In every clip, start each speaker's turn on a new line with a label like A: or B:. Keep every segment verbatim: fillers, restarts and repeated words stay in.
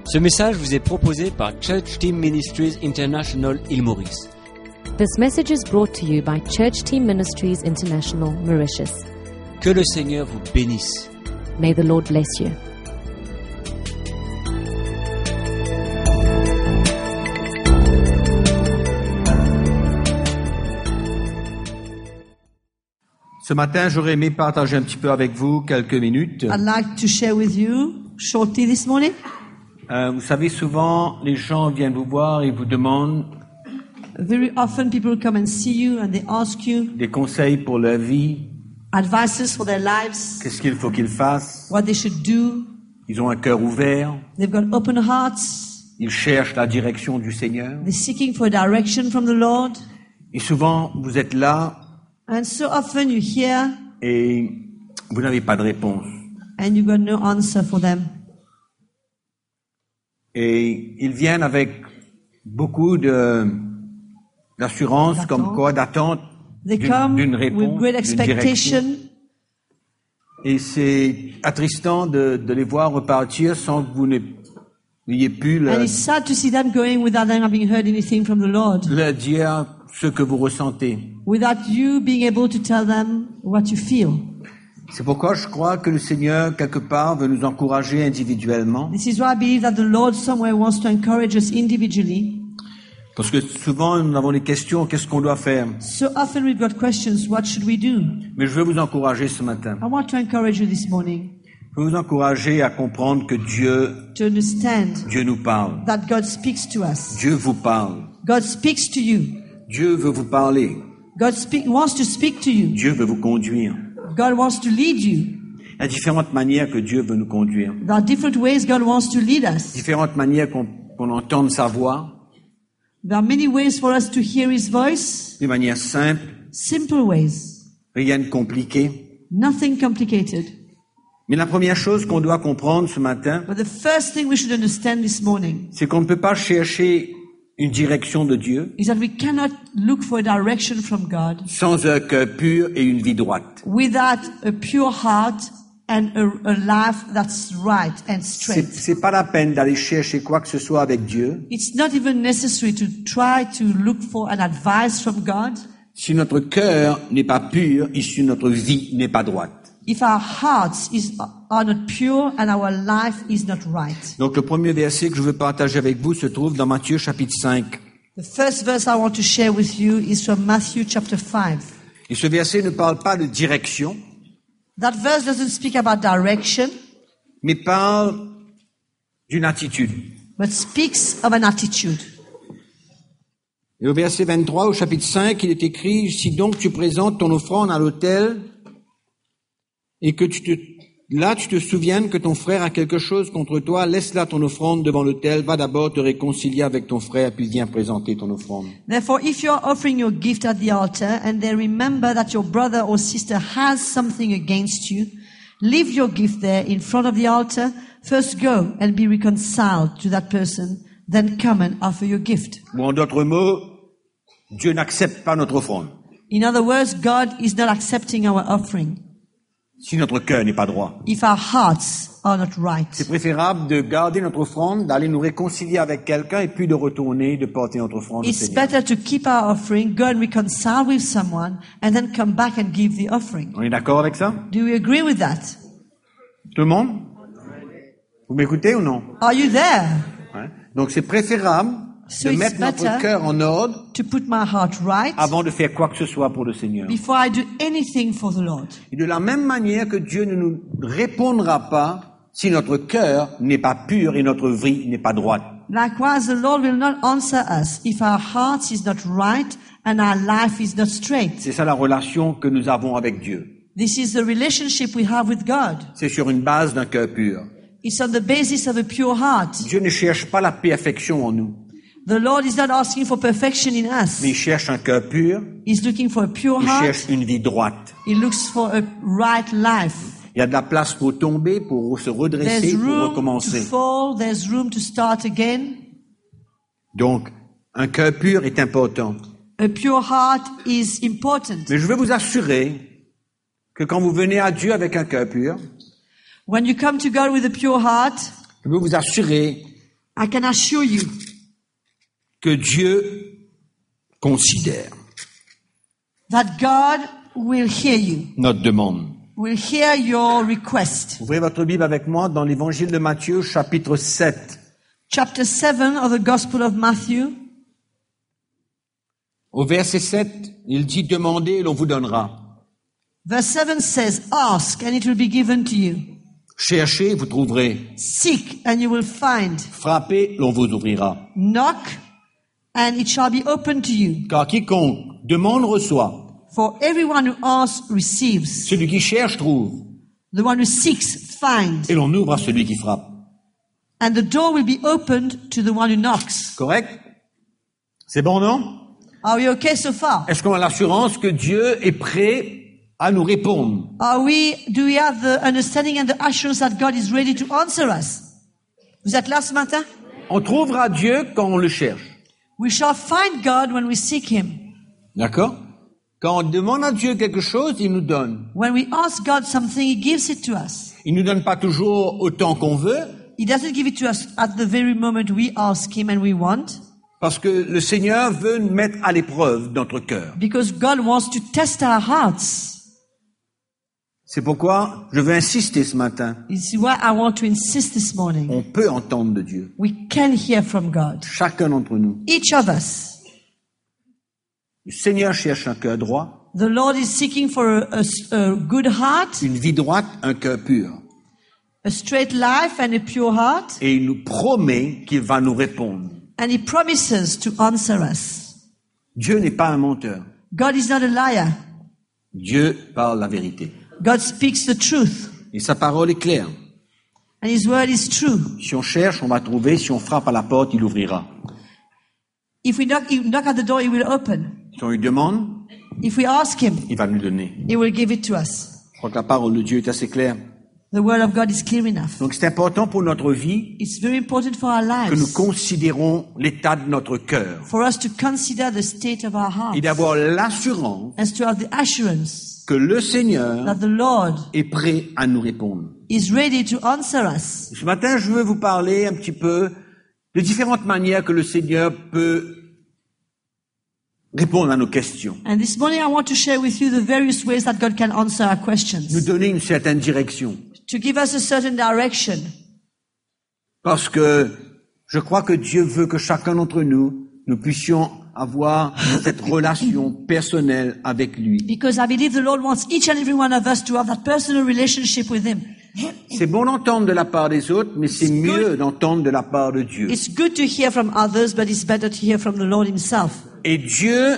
A: Ce message vous est proposé par Church Team Ministries International Île Maurice.
B: This message is brought to you by Church Team Ministries International, Mauritius.
A: Que le Seigneur vous bénisse.
B: May the Lord bless you.
C: Ce matin, j'aurais aimé partager un petit peu avec vous quelques minutes.
D: I'd like to share with you shortly this morning.
C: Euh, vous savez, souvent, les gens viennent vous voir et vous demandent
D: Very often people come and see you and they ask you
C: des conseils pour leur vie,
D: advices for their lives,
C: qu'est-ce qu'il faut qu'ils fassent.
D: what they should do.
C: Ils ont un cœur ouvert,
D: They've got open hearts.
C: ils cherchent la direction du Seigneur.
D: They're seeking for direction from the Lord.
C: Et souvent, vous êtes là
D: And so often you hear
C: et vous n'avez pas de réponse.
D: and you got no answer for them.
C: Et ils viennent avec beaucoup de d'assurance,
D: D'attente.
C: comme quoi, d'attente
D: They
C: d'une
D: come
C: d'une
D: with
C: réponse,
D: great
C: d'une direction.
D: expectation.
C: Et c'est attristant de, de les voir repartir sans que vous n'ayez pu
D: And
C: leur,
D: it's sad to see them going without them having heard anything from the Lord,
C: leur dire ce que vous ressentez.
D: without you being able to tell them what you feel.
C: C'est pourquoi je crois que le Seigneur, quelque part, veut nous encourager individuellement.
D: This is why I believe that the Lord somewhere wants to encourage us individually.
C: Parce que souvent, nous avons des questions, qu'est-ce qu'on doit faire?
D: So often we've got questions, what should we do?
C: Mais je veux vous encourager ce matin.
D: I want to encourage you this morning
C: Je veux vous encourager à comprendre que Dieu,
D: to understand
C: Dieu nous parle.
D: that God speaks to us.
C: Dieu vous parle.
D: God speaks to you.
C: Dieu veut vous parler.
D: God speak, wants to speak to you.
C: Dieu veut vous conduire.
D: God wants to lead you.
C: Il y a différentes manières que Dieu veut nous conduire.
D: There are different ways God wants to lead us.
C: Différentes manières qu'on qu'on entende sa voix.
D: There are many ways for us to hear His voice.
C: De manière simple,
D: Simple ways.
C: rien de compliqué.
D: Nothing complicated.
C: Mais la première chose qu'on doit comprendre ce matin,
D: But the first thing we should understand this morning
C: c'est qu'on ne peut pas chercher une direction de Dieu
D: is that we cannot look for a direction from God
C: sans un cœur pur et une vie droite.
D: without a pure heart and a, a life that's right and
C: C'est,
D: straight.
C: c'est pas la peine d'aller chercher quoi que ce soit avec Dieu
D: It's not even necessary to try to look for an advice from God
C: si notre cœur n'est pas pur et si notre vie n'est pas droite.
D: if our hearts is, are not pure and our life is not right.
C: Donc le premier verset que je veux partager avec vous se trouve dans Matthieu chapitre cinq.
D: The first verse I want to share with you is from Matthew chapter five.
C: Et ce verset ne parle pas de direction,
D: That verse doesn't speak about direction,
C: mais parle d'une attitude.
D: but speaks of an attitude.
C: Et au verset vingt-trois, au chapitre cinq, il est écrit, si donc tu présentes ton offrande à l'autel, et que tu te, là tu te souviennes que ton frère a quelque chose contre toi, laisse là ton offrande devant l'autel, va d'abord te réconcilier avec ton frère, puis viens présenter ton offrande.
D: Therefore, if you are offering your gift at the altar, and then remember that your brother or sister has something against you, leave your gift there in front of the altar. First go and be reconciled to that person, then come and offer your gift.
C: Ou en d'autres mots, Dieu n'accepte pas notre offrande,
D: In other words, God is not accepting our offering
C: si notre cœur n'est pas droit.
D: if our hearts are not right.
C: C'est préférable de garder notre offrande, d'aller nous réconcilier avec quelqu'un, et puis de retourner, de porter notre offrande au
D: It's
C: Seigneur.
D: better to keep our offering, go and reconcile with someone, and then come back and give the offering.
C: On est d'accord avec ça?
D: Do you agree with that?
C: Tout le monde? Vous m'écoutez ou non?
D: Are you there?
C: Ouais. Donc c'est préférable
D: So
C: de
D: it's
C: mettre notre
D: better
C: cœur en ordre
D: to put my heart right
C: avant de faire quoi que ce soit pour le Seigneur.
D: before I do anything for the Lord.
C: Et de la même manière que Dieu ne nous répondra pas si notre cœur n'est pas pur et notre vie n'est pas droite.
D: Likewise, the Lord will not answer us if our heart is not right and our life is not straight.
C: C'est ça la relation que nous avons avec Dieu.
D: This is the relationship we have with God.
C: C'est sur une base d'un cœur pur.
D: It's on the basis of a pure heart.
C: Dieu ne cherche pas la perfection en nous,
D: The Lord is not asking for perfection in us.
C: mais il cherche un cœur pur,
D: He's looking for a pure
C: il
D: heart.
C: cherche une vie droite.
D: He looks for a right life.
C: Il y a de la place pour tomber, pour se redresser,
D: There's
C: pour
D: room to
C: recommencer.
D: fall. There's room to start again.
C: Donc, un cœur pur est important.
D: A pure heart is important.
C: Mais je veux vous assurer que quand vous venez à Dieu avec un cœur pur,
D: When you come to God with a pure heart,
C: je veux vous assurer
D: I can assure you
C: que Dieu considère
D: that God will hear you,
C: notre demande.
D: will hear your request.
C: Ouvrez votre Bible avec moi dans l'évangile de Matthieu, chapitre sept.
D: Chapter seven of the Gospel of Matthew.
C: Au verset sept, il dit « Demandez et l'on vous donnera.
D: Verse seven says, ask and it will be given to you.
C: Cherchez, vous trouverez.
D: Seek and you will find.
C: Frappez, l'on vous ouvrira.
D: Knock and it shall be opened to you.
C: Car quiconque demande reçoit.
D: For everyone who asks receives.
C: Celui qui cherche trouve.
D: The one who seeks finds.
C: Et l'on ouvre à celui qui frappe.
D: And the door will be opened to the one who knocks.
C: Correct? C'est bon, non?
D: Are we okay so far?
C: Est-ce qu'on a l'assurance que Dieu est prêt à nous répondre?
D: Are we, do we have the understanding and the assurance that God is ready to answer us? Vous êtes là ce matin?
C: On trouvera Dieu quand on le cherche.
D: We shall find God when we seek Him.
C: D'accord? Quand on demande à Dieu quelque chose, il nous donne.
D: When we ask God something, He gives it to us.
C: Il nous donne pas toujours autant qu'on veut,
D: He doesn't give it to us at the very moment we ask Him and we want,
C: parce que le Seigneur veut nous mettre à l'épreuve notre cœur.
D: because God wants to test our hearts.
C: C'est pourquoi je veux insister ce matin.
D: This is why I want to insist this morning.
C: On peut entendre de Dieu.
D: We can hear from God.
C: Chacun d'entre nous.
D: Each of us.
C: Le Seigneur cherche un cœur droit,
D: The Lord is seeking for a, a, a good heart,
C: une vie droite, un cœur pur.
D: a straight life and a pure heart,
C: Et il nous promet qu'il va nous répondre.
D: and He promises to answer us.
C: Dieu n'est pas un menteur.
D: God is not a liar.
C: Dieu parle la vérité.
D: God speaks the truth,
C: Et sa parole est claire.
D: and His word is true.
C: Si on cherche, on va trouver. Si on frappe à la porte, il ouvrira.
D: If we knock, you knock at the door, He will open.
C: Si on lui demande,
D: If we ask Him,
C: il va nous donner.
D: He will give it to us.
C: Je crois que la parole de Dieu est assez claire.
D: The word of God is clear enough.
C: Donc c'est important pour notre vie
D: It's very important for our
C: que nous
D: lives,
C: considérons l'état de notre cœur
D: for us to consider the state of our hearts,
C: et d'avoir l'assurance
D: and to have the assurance
C: que le Seigneur
D: that the Lord
C: est prêt à nous répondre.
D: is ready to answer us.
C: Ce matin, je veux vous parler un petit peu de différentes manières que le Seigneur peut répondre à nos questions,
D: And this morning I want to share with you the various ways that God can answer our
C: nous
D: questions,
C: donner une certaine direction.
D: to give us a certain direction.
C: Parce que je crois que Dieu veut que chacun d'entre nous, nous puissions avoir cette relation personnelle avec lui.
D: Because I believe the Lord wants each and every one of us to have that personal relationship with Him.
C: C'est bon d'entendre de la part des autres, mais c'est
D: It's
C: mieux
D: good.
C: d'entendre de la part de Dieu.
D: It's good to hear from others, but it's better to hear from the Lord Himself.
C: Et Dieu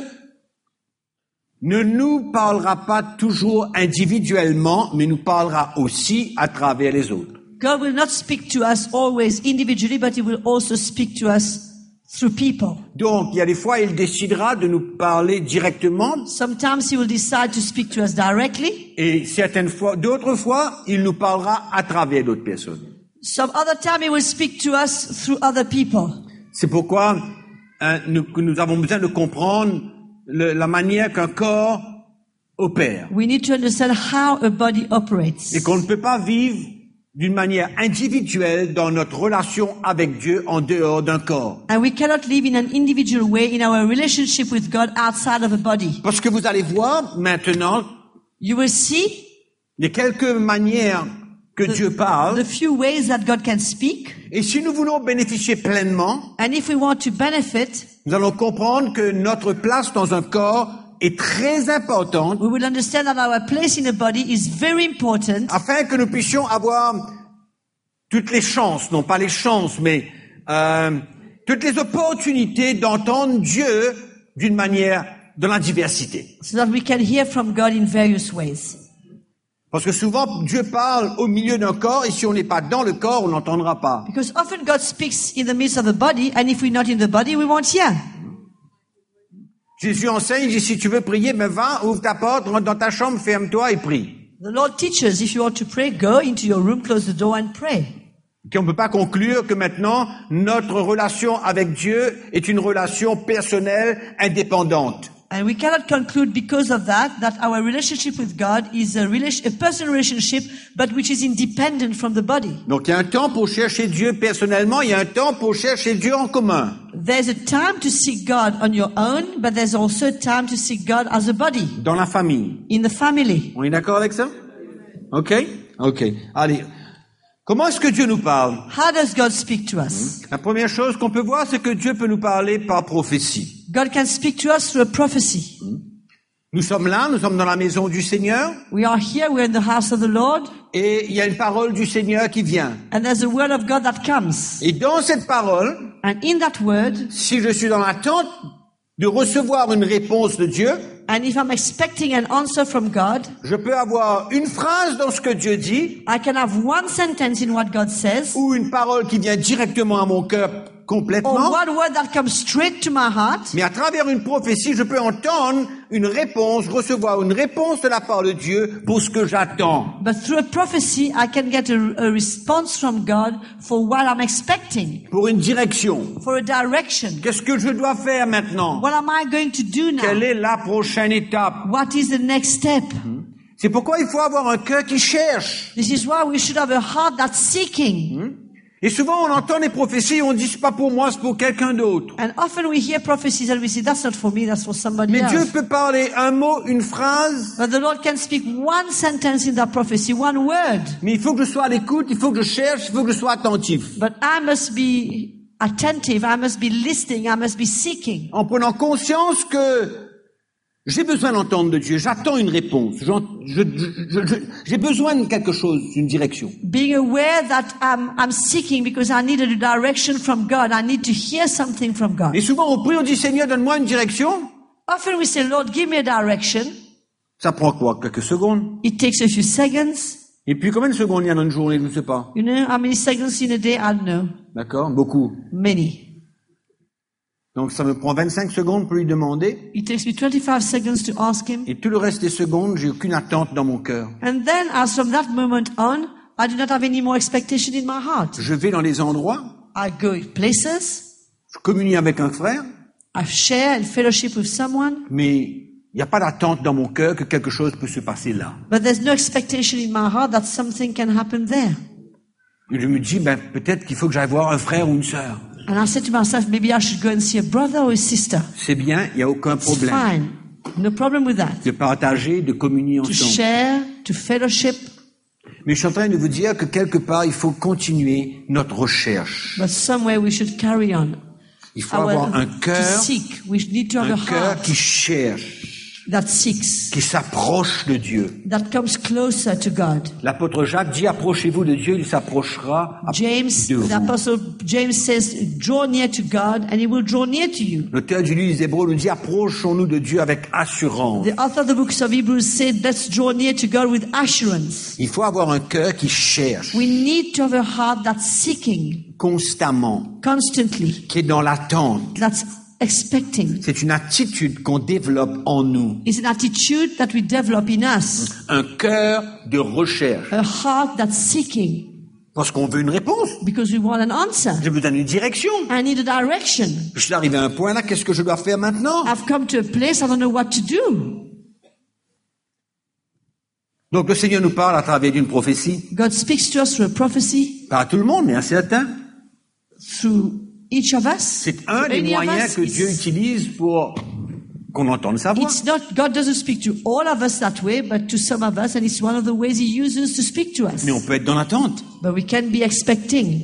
C: ne nous parlera pas toujours individuellement, mais nous parlera aussi à travers les autres.
D: God will not speak to us always individually, but He will also speak to us through people.
C: Donc, il y a des fois, il décidera de nous parler directement,
D: Sometimes He will decide to speak to us directly.
C: et certaines fois, d'autres fois, il nous parlera à travers d'autres personnes.
D: Some other time He will speak to us through other people.
C: C'est pourquoi hein, nous, que nous avons besoin de comprendre le, la manière qu'un corps opère.
D: We need to understand how a body operates.
C: Et qu'on ne peut pas vivre d'une manière individuelle dans notre relation avec Dieu en dehors d'un corps.
D: And we cannot live in an individual way in our relationship with God outside of a body.
C: Parce que vous allez voir maintenant
D: You will see
C: les quelques manières que Dieu parle.
D: the few ways that God can speak.
C: Et si nous voulons bénéficier pleinement,
D: And if we want to benefit,
C: nous allons comprendre que notre place dans un corps est très importante
D: we will understand that our place in a body is very important
C: afin que nous puissions avoir toutes les chances, non pas les chances, mais euh, toutes les opportunités d'entendre Dieu d'une manière, dans la diversité.
D: so that we can hear from God in various ways.
C: Parce que souvent, Dieu parle au milieu d'un corps, et si on n'est pas dans le corps, on n'entendra pas.
D: Because often God speaks in the midst of the body, and if we're not in the body, we won't hear.
C: Jésus enseigne, il dit, si tu veux prier, ben va, ouvre ta porte, rentre dans ta chambre, ferme-toi et prie.
D: The Lord teaches, if you want to pray, go into your room, close the door and pray.
C: Et on ne peut pas conclure que maintenant, notre relation avec Dieu est une relation personnelle, indépendante.
D: And we cannot conclude because of that, that our relationship with God is a, relation, a personal relationship, but which is independent from the body.
C: Donc il y a un temps pour chercher Dieu personnellement, il y a un temps pour chercher Dieu en commun.
D: There's a time to seek God on your own, but there's also a time to seek God as a body,
C: Dans la famille.
D: in the family.
C: On est d'accord avec ça? Ok? Ok. Allez. Comment est-ce que Dieu nous parle?
D: How does God speak to us?
C: La première chose qu'on peut voir, c'est que Dieu peut nous parler par prophétie.
D: God can speak to us through a prophecy.
C: Nous sommes là, nous sommes dans la maison du Seigneur,
D: We are here, we're in the house of the Lord,
C: et il y a une parole du Seigneur qui vient.
D: and there's a word of God that comes.
C: Et dans cette parole,
D: And in that word,
C: si je suis dans l'attente de recevoir une réponse de Dieu,
D: and if I'm expecting an answer from God,
C: je peux avoir une phrase dans ce que Dieu dit,
D: I can have one sentence in what God says,
C: ou une parole qui vient directement à mon cœur
D: or
C: complètement.
D: one word that comes straight to my heart.
C: Mais à travers une prophétie, je peux entendre une réponse, recevoir une réponse de la part de Dieu pour ce que j'attends.
D: But through a prophecy, I can get a, a response from God for what I'm expecting,
C: Pour une direction.
D: for a direction.
C: Qu'est-ce que je dois faire maintenant?
D: What am I going to do
C: Quelle
D: now?
C: est la prochaine étape?
D: What is the next step?
C: C'est pourquoi il faut avoir un cœur qui cherche.
D: This is why we should have a heart that's seeking.
C: Et souvent, on entend les prophéties et on dit, c'est pas pour moi, c'est pour quelqu'un d'autre.
D: And often we hear prophecies and we say, that's not for me, that's for somebody
C: Mais Dieu
D: else.
C: peut parler un mot, une phrase,
D: But the Lord can speak one sentence in that prophecy, one word.
C: mais il faut que je sois à l'écoute, il faut que je cherche, il faut que je sois attentif.
D: But I must be attentive, I must be listening, I must be seeking.
C: En prenant conscience que j'ai besoin d'entendre de Dieu, j'attends une réponse, J'en- je- je- je- j'ai besoin de quelque chose, d'une direction.
D: Being aware that I'm, I'm seeking because I need a direction from God. I need to hear something from God.
C: Et souvent, on prie, on dit, Seigneur, donne-moi une direction.
D: Often we say, Lord, give me a direction.
C: Ça prend quoi? Quelques secondes.
D: It takes a few seconds.
C: Et puis, combien de secondes il y a dans une journée? Je ne sais pas.
D: You know, how many seconds in a day? I don't know.
C: D'accord? Beaucoup.
D: Many.
C: Donc, ça me prend vingt-cinq secondes pour lui demander.
D: It takes me twenty-five seconds to ask him.
C: Et tout le reste des secondes, j'ai aucune attente dans mon cœur.
D: And then, as from that moment on, I do not have any more expectation in my heart.
C: Je vais dans les endroits,
D: I go places,
C: je communie avec un frère,
D: I share and fellowship with someone,
C: mais il n'y a pas d'attente dans mon cœur que quelque chose peut se passer là.
D: but there's no expectation in my heart that something can happen there.
C: Et je me dis, ben, peut-être qu'il faut que j'aille voir un frère ou une sœur.
D: And I said to myself, maybe I should go and see a brother or a sister.
C: C'est bien, il n'y a aucun
D: It's
C: problème.
D: fine. No problem with that.
C: De partager, de communier
D: To
C: ensemble.
D: share, to fellowship,
C: Mais je suis en train de vous dire que quelque part, il faut continuer notre recherche.
D: but somewhere we should carry on.
C: Il faut
D: Our-
C: avoir un
D: to
C: cœur,
D: seek. We need to have
C: un
D: a
C: cœur
D: heart
C: qui cherche,
D: that seeks,
C: qui s'approche de Dieu.
D: that comes closer to God.
C: L'apôtre Jacques dit, approchez-vous de Dieu, il s'approchera
D: James,
C: de vous.
D: the apostle James says, draw near to God and he will draw near to you.
C: L'auteur du livre des Hébreux nous dit, approchons-nous de Dieu avec assurance.
D: The author of the books of Hebrews said, let's draw near to God with assurance.
C: Il faut avoir un cœur qui cherche
D: We need to have a heart that's seeking
C: constamment,
D: constantly,
C: qui est dans l'attente.
D: that's expecting.
C: C'est une attitude qu'on développe en nous.
D: It's an attitude that we develop in us,
C: Un cœur de recherche.
D: a heart that's seeking
C: Parce qu'on veut une réponse.
D: because we want an answer.
C: J'ai besoin d'une direction.
D: I need a direction.
C: Je suis arrivé à un point là, qu'est-ce que je dois faire maintenant?
D: I've come to a place I don't know what to do.
C: Donc le Seigneur nous parle à travers d'une prophétie.
D: God speaks to us through a prophecy,
C: Pas à tout le monde, mais à certains.
D: through each of us.
C: C'est un
D: through
C: des
D: any of
C: moyens
D: us.
C: que Dieu
D: It's-
C: utilise pour qu'on entende sa voix.
D: It's not, God doesn't speak to all of us that way, but to some of us, and it's one of the ways He uses to speak to us.
C: Mais on peut être dans l'attente.
D: But we can be expecting.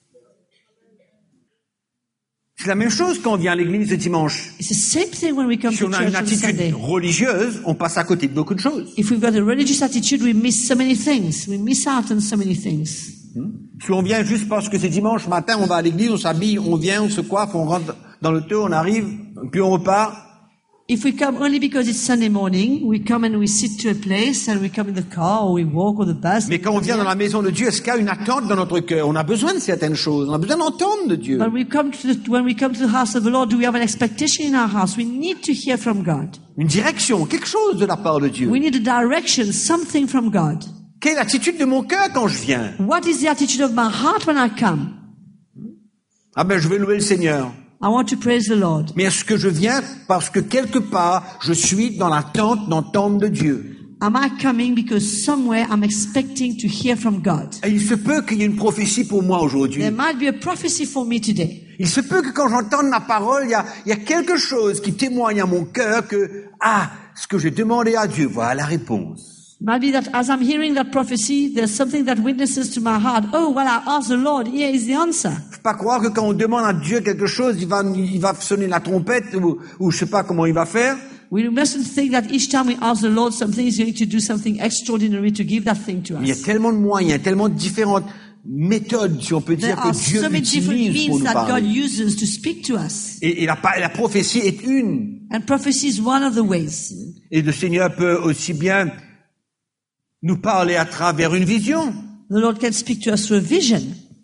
C: C'est la même chose quand on vient à l'église le dimanche.
D: It's the same thing when we come
C: Si
D: to
C: on a
D: church
C: une
D: on
C: attitude
D: Sunday.
C: religieuse, on passe à côté de beaucoup de choses.
D: If we've got a religious attitude, we miss so many things. We miss out on so many things.
C: Si on vient juste parce que c'est dimanche matin, on va à l'église, on s'habille, on vient, on se coiffe, on rentre dans le taux, on arrive, puis on repart.
D: If we come only because it's Sunday morning, we come and we sit to a place and we come in the car or we walk or the bus.
C: Mais quand on vient dans la maison de Dieu, est-ce qu'il y a une attente dans notre cœur? On a besoin de certaines choses. On a besoin d'entendre de Dieu.
D: But we come to the, when we come to the house of the Lord, do we have an expectation in our house? We need to hear from God.
C: Une direction, quelque chose de la part de Dieu.
D: We need a direction, something from God.
C: Quelle est l'attitude de mon cœur quand je viens?
D: What is the attitude of my heart when I come?
C: Ah ben, je vais louer le Seigneur.
D: I want to praise the Lord.
C: Mais est-ce que je viens parce que quelque part, je suis dans l'attente d'entendre de Dieu?
D: Am I coming because somewhere I'm expecting to hear from God?
C: Et il se peut qu'il y ait une prophétie pour moi aujourd'hui.
D: There might be a prophecy for me today.
C: Il se peut que quand j'entende ma parole, il y a, il y a quelque chose qui témoigne à mon cœur que, ah, ce que j'ai demandé à Dieu, voilà la réponse.
D: It might be that as I'm hearing that prophecy, there's something that witnesses to my heart. Oh, well, I asked the Lord. Here is the answer.
C: Faut pas croire que quand on demande à Dieu quelque chose, il va, il va sonner la trompette ou, ou je sais pas comment il va faire.
D: We mustn't think that each time we ask the Lord something, He's going to do something extraordinary to give that thing to
C: Il y a
D: us.
C: tellement de moyens, tellement de différentes méthodes, si on peut dire,
D: There are
C: que Dieu
D: so many different
C: utilise pour
D: means
C: nous
D: that God
C: parler.
D: uses to speak to us.
C: Et, et la, la prophétie est une.
D: And prophecy is one of the ways.
C: Et le Seigneur peut aussi bien nous parler à travers une vision.
D: The Lord can speak to us through a vision.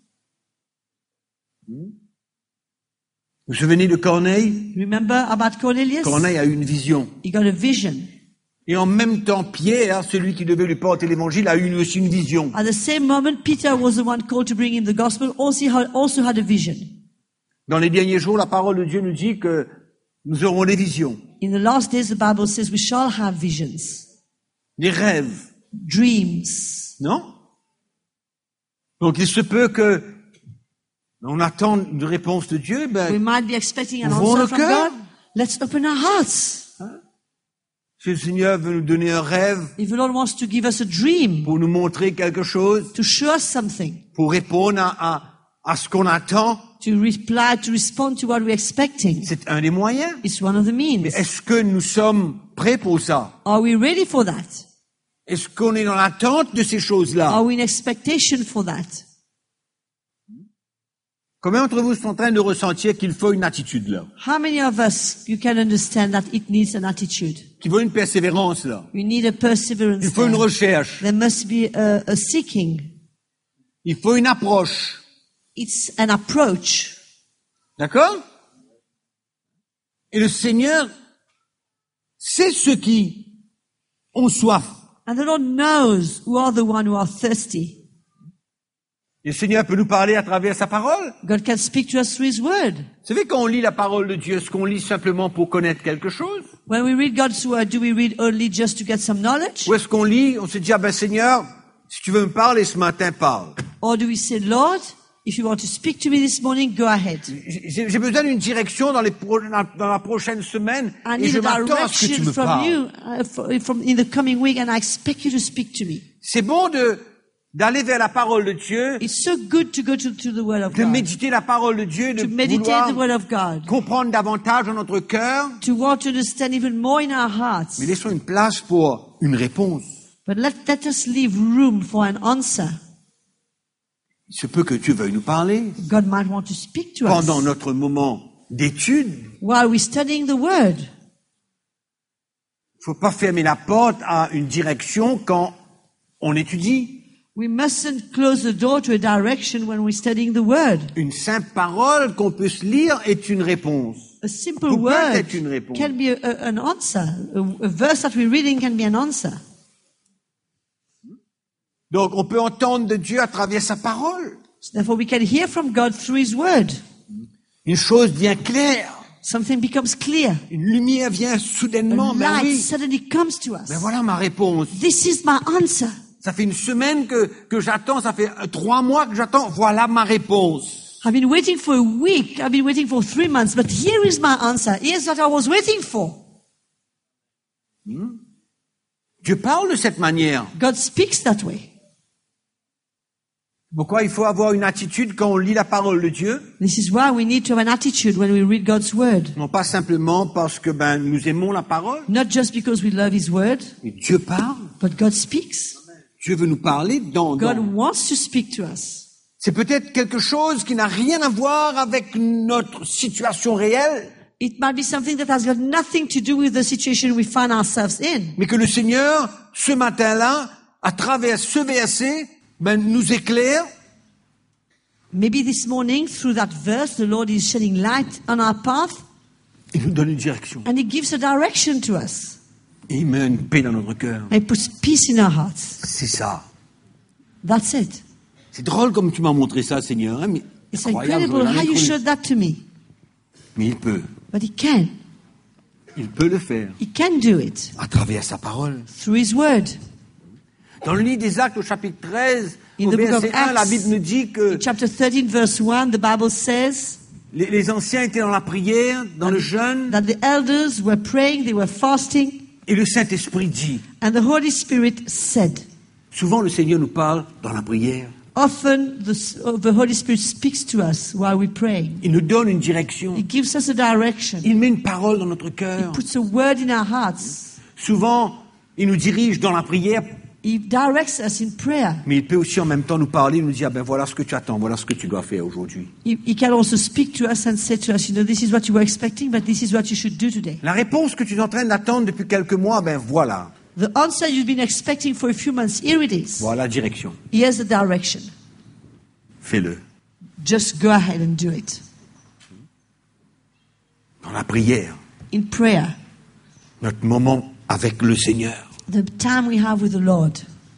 C: Vous vous souvenez de Corneille?
D: Remember about Cornelius?
C: Corneille a eu une vision.
D: He got a vision.
C: Et en même temps, Pierre, celui qui devait lui porter l'évangile, a eu aussi une vision.
D: At the same moment, Peter was the one called to bring in the gospel, also had, also had a vision.
C: Dans les derniers jours, la parole de Dieu nous dit que nous aurons des visions,
D: In the last days, the Bible says we shall have visions,
C: des rêves,
D: dreams.
C: non? Donc il se peut que on attend une réponse de Dieu,
D: We
C: ben,
D: might be expecting an
C: ouvrons
D: answer
C: le
D: from
C: cœur.
D: God. Let's open our hearts.
C: si le Seigneur veut nous donner un rêve
D: If the Lord wants to give us a dream,
C: pour nous montrer quelque chose,
D: to show us something,
C: pour répondre à, à, à ce qu'on attend,
D: to reply, to respond to what we're expecting,
C: c'est un des moyens.
D: it's one of the
C: Mais
D: means.
C: est-ce que nous sommes prêts pour ça?
D: Are we ready for that?
C: Est-ce qu'on est dans l'attente de ces choses-là?
D: Are we in expectation for that?
C: Combien d'entre vous sont en train de ressentir qu'il faut une attitude là?
D: How many of us, you can understand that it needs an attitude?
C: Qu'il faut une persévérance là?
D: We need a perseverance.
C: Il faut une
D: there.
C: recherche.
D: There must be a, a seeking.
C: Il faut une approche.
D: It's an approach.
C: D'accord? Et le Seigneur sait ceux qui ont soif.
D: And the Lord knows who are the one who are thirsty.
C: Et le Seigneur peut nous parler à travers sa parole.
D: God can speak to us through His Word.
C: Vous savez, quand on lit la parole de Dieu, est-ce qu'on lit simplement pour connaître quelque chose?
D: When we read God's Word, do we read only just to get some knowledge?
C: Ou est-ce qu'on lit, on se dit, ah ben Seigneur, si tu veux me parler ce matin, parle.
D: Or do we say, Lord, if you want to speak to me this morning, go ahead.
C: J'ai j'ai besoin d'une direction dans, les pro- dans la prochaine semaine
D: I
C: et
D: need
C: je
D: a
C: m'attends à ce que tu
D: direction
C: me
D: from
C: parles.
D: you uh, f- from in the coming week, and I expect you to speak to me.
C: C'est bon de d'aller vers la parole de Dieu,
D: It's so good to go to, to the Word of
C: de
D: God,
C: méditer la parole de Dieu, de
D: to meditate
C: vouloir
D: the Word of God,
C: comprendre davantage dans notre cœur.
D: to want to understand even more in our hearts.
C: Mais laissons une place pour une réponse.
D: But let, let us leave room for an answer.
C: Il se peut que Dieu veuille nous parler
D: God might want to speak to
C: pendant
D: us
C: notre moment d'étude.
D: while we're studying the Word.
C: Il faut pas fermer la porte à une direction quand on étudie.
D: We mustn't close the door to a direction when we're studying the Word.
C: Une simple parole qu'on peut se lire est une réponse.
D: A simple
C: Ou peut
D: word
C: être une réponse.
D: can be a, a- an answer. A, a verse that we're reading can be an answer.
C: Donc on peut entendre de Dieu à travers sa parole.
D: So therefore, we can hear from God through His Word.
C: Une chose devient claire.
D: Something becomes clear.
C: Une lumière vient
D: A
C: soudainement. Ben
D: light
C: oui,
D: suddenly comes to us.
C: ben voilà ma réponse.
D: This is my answer.
C: Ça fait une semaine que, que j'attends, ça fait euh, trois mois que j'attends. Voilà ma réponse.
D: I've been waiting for a week. I've been waiting for three months. But here is my answer. Here's what I was waiting for.
C: Dieu parle de cette manière.
D: God speaks that way.
C: Pourquoi il faut avoir une attitude quand on lit la parole de Dieu?
D: This is why we need to have an attitude when we read God's Word.
C: Non pas simplement parce que ben nous aimons la parole,
D: Not just because we love His Word,
C: mais Dieu parle.
D: but God speaks.
C: Dieu veut nous parler dans,
D: God
C: dans-
D: wants to speak to us.
C: C'est peut-être quelque chose qui n'a rien à voir avec notre situation réelle,
D: It might be something that has got nothing to do with the situation we find ourselves in.
C: mais que le Seigneur, ce matin-là, à travers ce verset, ben, nous éclaire
D: Maybe this morning, through that verse, the Lord is shedding light on our path,
C: et nous donne une direction.
D: and He gives a direction to us.
C: Et il met une paix dans notre cœur.
D: And He puts peace in our hearts.
C: C'est ça.
D: That's it.
C: C'est drôle comme tu m'as montré ça, Seigneur. Hein, mais
D: It's
C: incroyable,
D: incredible
C: j'aurais
D: how
C: jamais
D: you
C: cru.
D: showed that to me.
C: Mais il peut.
D: But He can.
C: Il peut le faire.
D: He can do it
C: À travers sa parole.
D: through His Word.
C: Dans le livre des Actes, au chapitre treize,
D: In
C: au
D: the book of
C: verset un, la
D: Acts,
C: Bible nous dit que
D: chapter thirteen, verse one, the Bible says
C: les, les anciens étaient dans la prière, dans le jeûne,
D: that the elders were praying, they were fasting,
C: et le Saint-Esprit dit.
D: and the Holy Spirit said.
C: Souvent, le Seigneur nous parle dans la prière.
D: Often the, the Holy Spirit speaks to us while we're praying.
C: Il nous donne une direction.
D: He gives us a direction.
C: Il met une parole dans notre
D: He
C: cœur.
D: puts a word in our hearts.
C: Souvent, il nous dirige dans la prière,
D: He directs us in prayer.
C: mais il peut aussi en même temps nous parler, nous dire, ah ben voilà ce que tu attends, voilà ce que tu dois faire aujourd'hui.
D: He, he can also speak to us and say to us, you know, this is what you were expecting, but this is what you should do today.
C: La réponse que tu es en train d'attendre depuis quelques mois, ben voilà.
D: The answer you've been expecting for a few months, here it is.
C: Voilà la direction.
D: Here's the direction.
C: Fais-le.
D: Just go ahead and do it.
C: Dans la prière,
D: In prayer,
C: notre moment avec le Seigneur.
D: the time we have with the Lord.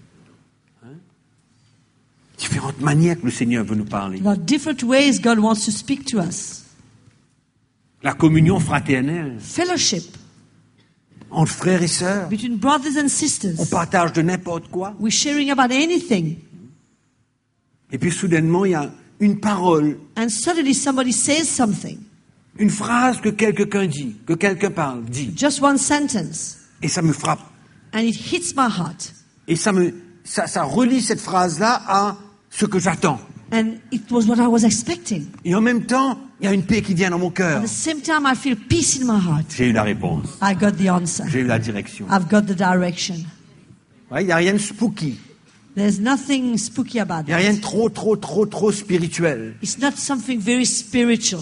C: Différentes manières que le Seigneur veut nous parler.
D: There are different ways God wants to speak to us.
C: La communion fraternelle
D: Fellowship
C: entre frères et sœurs.
D: between brothers and
C: On
D: sisters.
C: partage de n'importe quoi.
D: We're sharing about anything.
C: Et puis soudainement, il y a une parole,
D: And suddenly somebody says something.
C: une phrase que quelqu'un dit, que quelqu'un parle, dit.
D: Just one sentence.
C: Et ça me frappe.
D: And it hits my heart.
C: Et ça me, ça, ça relie cette phrase-là à ce que j'attends.
D: And it was what I was expecting.
C: Et en même temps, il y a une paix qui vient dans mon
D: At
C: cœur.
D: the same time, I feel peace in my heart.
C: J'ai eu la réponse.
D: I got the answer.
C: J'ai eu la direction.
D: I've got the direction.
C: Ouais, il n'y a rien de spooky.
D: There's nothing spooky about
C: Il n'y a rien de
D: that.
C: trop, trop, trop, trop spirituel.
D: It's not something very spiritual.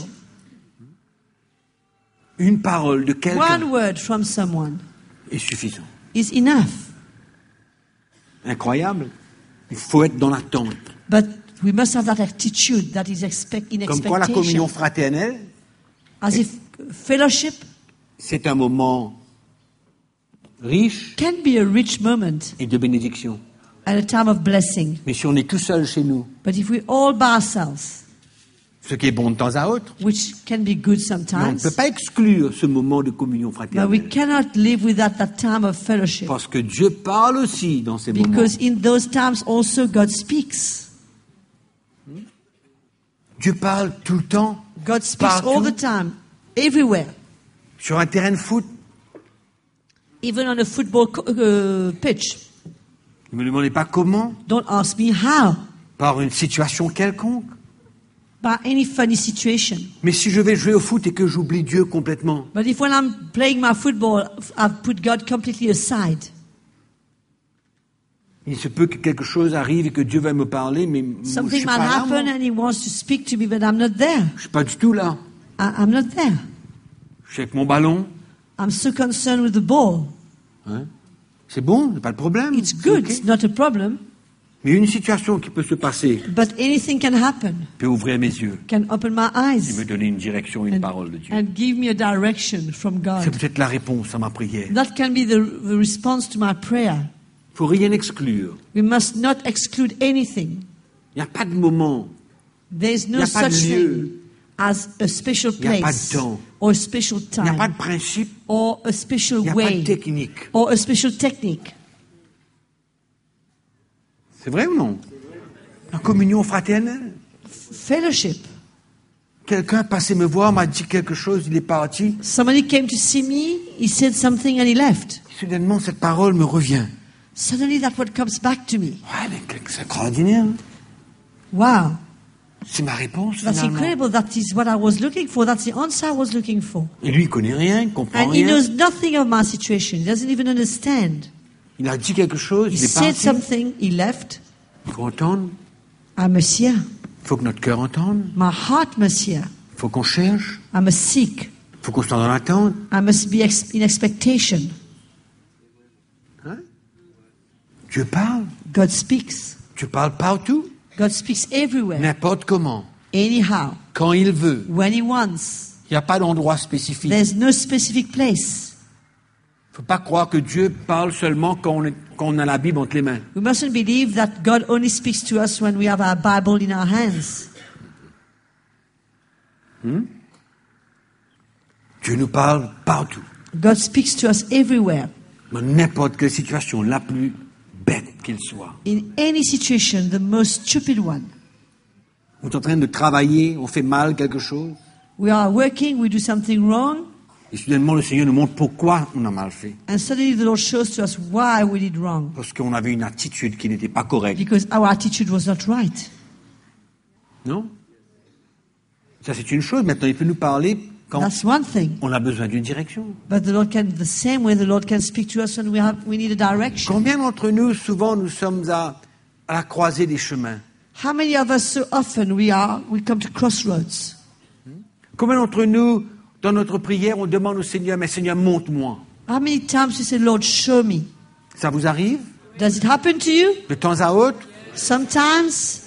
C: Une parole de
D: One
C: quelqu'un
D: word from someone
C: est suffisant.
D: is enough.
C: Incroyable. Il faut être dans l'attente.
D: But we must have that attitude that is expect, in
C: Comme quoi la
D: expectation.
C: communion fraternelle,
D: As if fellowship
C: c'est un moment riche
D: can be a rich moment
C: et de bénédiction.
D: and a time of blessing.
C: Mais si on est tout seul chez nous,
D: But if we all by ourselves,
C: ce qui est bon de temps à autre,
D: which can be good
C: mais on ne
D: sometimes,
C: peut pas exclure ce moment de communion
D: but we
C: fraternelle.
D: cannot live without that time of fellowship.
C: Parce que Dieu parle aussi dans ces moments.
D: Because in those times also God speaks.
C: Dieu parle tout le temps,
D: God speaks
C: Partout.
D: all the time, everywhere.
C: sur un terrain de foot.
D: Even on a football co- uh, pitch.
C: Ne me demandez pas comment,
D: Don't ask me how.
C: par une situation quelconque.
D: By any funny situation.
C: Mais si je vais jouer au foot et que j'oublie Dieu complètement,
D: But if when I'm playing my football, I've put God completely aside.
C: il se peut que quelque chose arrive et que Dieu va me parler, mais moi, je
D: Something
C: suis
D: might
C: pas là, moi.
D: happen and He wants to speak to me, but I'm not there.
C: Je suis pas du tout là.
D: I, I'm not there.
C: Je suis avec mon ballon.
D: I'm so concerned with the ball.
C: Hein. C'est bon, c'est pas le problème.
D: It's
C: c'est
D: good,
C: ok.
D: it's not a problem.
C: Mais une situation qui peut se passer
D: But anything can happen,
C: peut ouvrir mes yeux
D: can open my
C: et
D: eyes
C: me donner une direction, une
D: and,
C: parole de Dieu.
D: and give me a direction from
C: C'est
D: God.
C: peut-être la réponse à ma prière.
D: That can be the, the response to my prayer.
C: Il faut rien exclure.
D: We must not exclude anything.
C: Il n'y a pas de moment.
D: There's
C: Il
D: no
C: n'y a pas de
D: such
C: lieu.
D: thing as a special
C: Il n'y a pas
D: place
C: de temps.
D: or a special
C: Il n'y a pas de
D: time
C: principe.
D: or a special
C: Il n'y a pas de
D: way
C: technique.
D: or a special technique.
C: C'est vrai ou non? La communion fraternelle.
D: Fellowship.
C: Quelqu'un passait me voir, m'a dit quelque chose, il est parti.
D: Somebody came to see me, he said something and he left.
C: Soudainement, cette parole me revient.
D: Suddenly that word comes back to me.
C: Ouais, mais c'est extraordinaire. hein.
D: Wow.
C: C'est ma réponse,
D: That's
C: finalement.
D: incredible. That is what I was looking for. That's the answer I was looking for.
C: Et lui, il connaît rien, il comprend
D: And he
C: rien.
D: knows nothing of my situation. He doesn't even understand.
C: Il a dit quelque chose,
D: He
C: il est
D: said
C: parti.
D: something, he left.
C: Il faut entendre.
D: I must hear.
C: Il faut que notre cœur entende.
D: My heart must hear.
C: Il faut qu'on cherche.
D: I must seek.
C: Il faut qu'on soit dans l'attente.
D: I must be ex- in expectation.
C: Hein? Dieu parle.
D: God speaks.
C: Dieu parle partout.
D: God speaks everywhere.
C: N'importe comment.
D: Anyhow.
C: Quand il veut.
D: When He wants.
C: Il n'y a pas d'endroit spécifique. Il
D: There's no specific place.
C: ne faut pas croire que Dieu parle seulement quand on, est- quand on a la Bible entre les mains.
D: We mustn't believe that God only speaks to us when we have our Bible in our hands.
C: Dieu nous parle partout.
D: God speaks to us everywhere.
C: Dans n'importe quelle situation, la plus bête qu'il soit.
D: In any situation, the most stupid one.
C: On est en train de travailler, on fait mal quelque chose.
D: We are working, we do something wrong,
C: Et soudainement, le Seigneur nous montre pourquoi on a mal fait.
D: and suddenly the Lord shows to us why we did wrong.
C: Parce qu'on avait une attitude qui n'était pas correcte.
D: Because our attitude was not right.
C: Non? Ça, c'est une chose. Maintenant, il peut nous parler quand
D: That's one thing.
C: on a besoin d'une direction.
D: But the Lord can, the same way the Lord can speak to us when we have, we need a direction.
C: Combien d'entre nous, souvent, nous sommes à, à la croisée des chemins?
D: How many of us so often we are, we come to crossroads?
C: Combien d'entre nous, dans notre prière, on demande au Seigneur, mais Seigneur, montre-moi.
D: How many times we say, Lord, show me?
C: Ça vous arrive?
D: Does it happen to you?
C: De temps à autre?
D: Sometimes,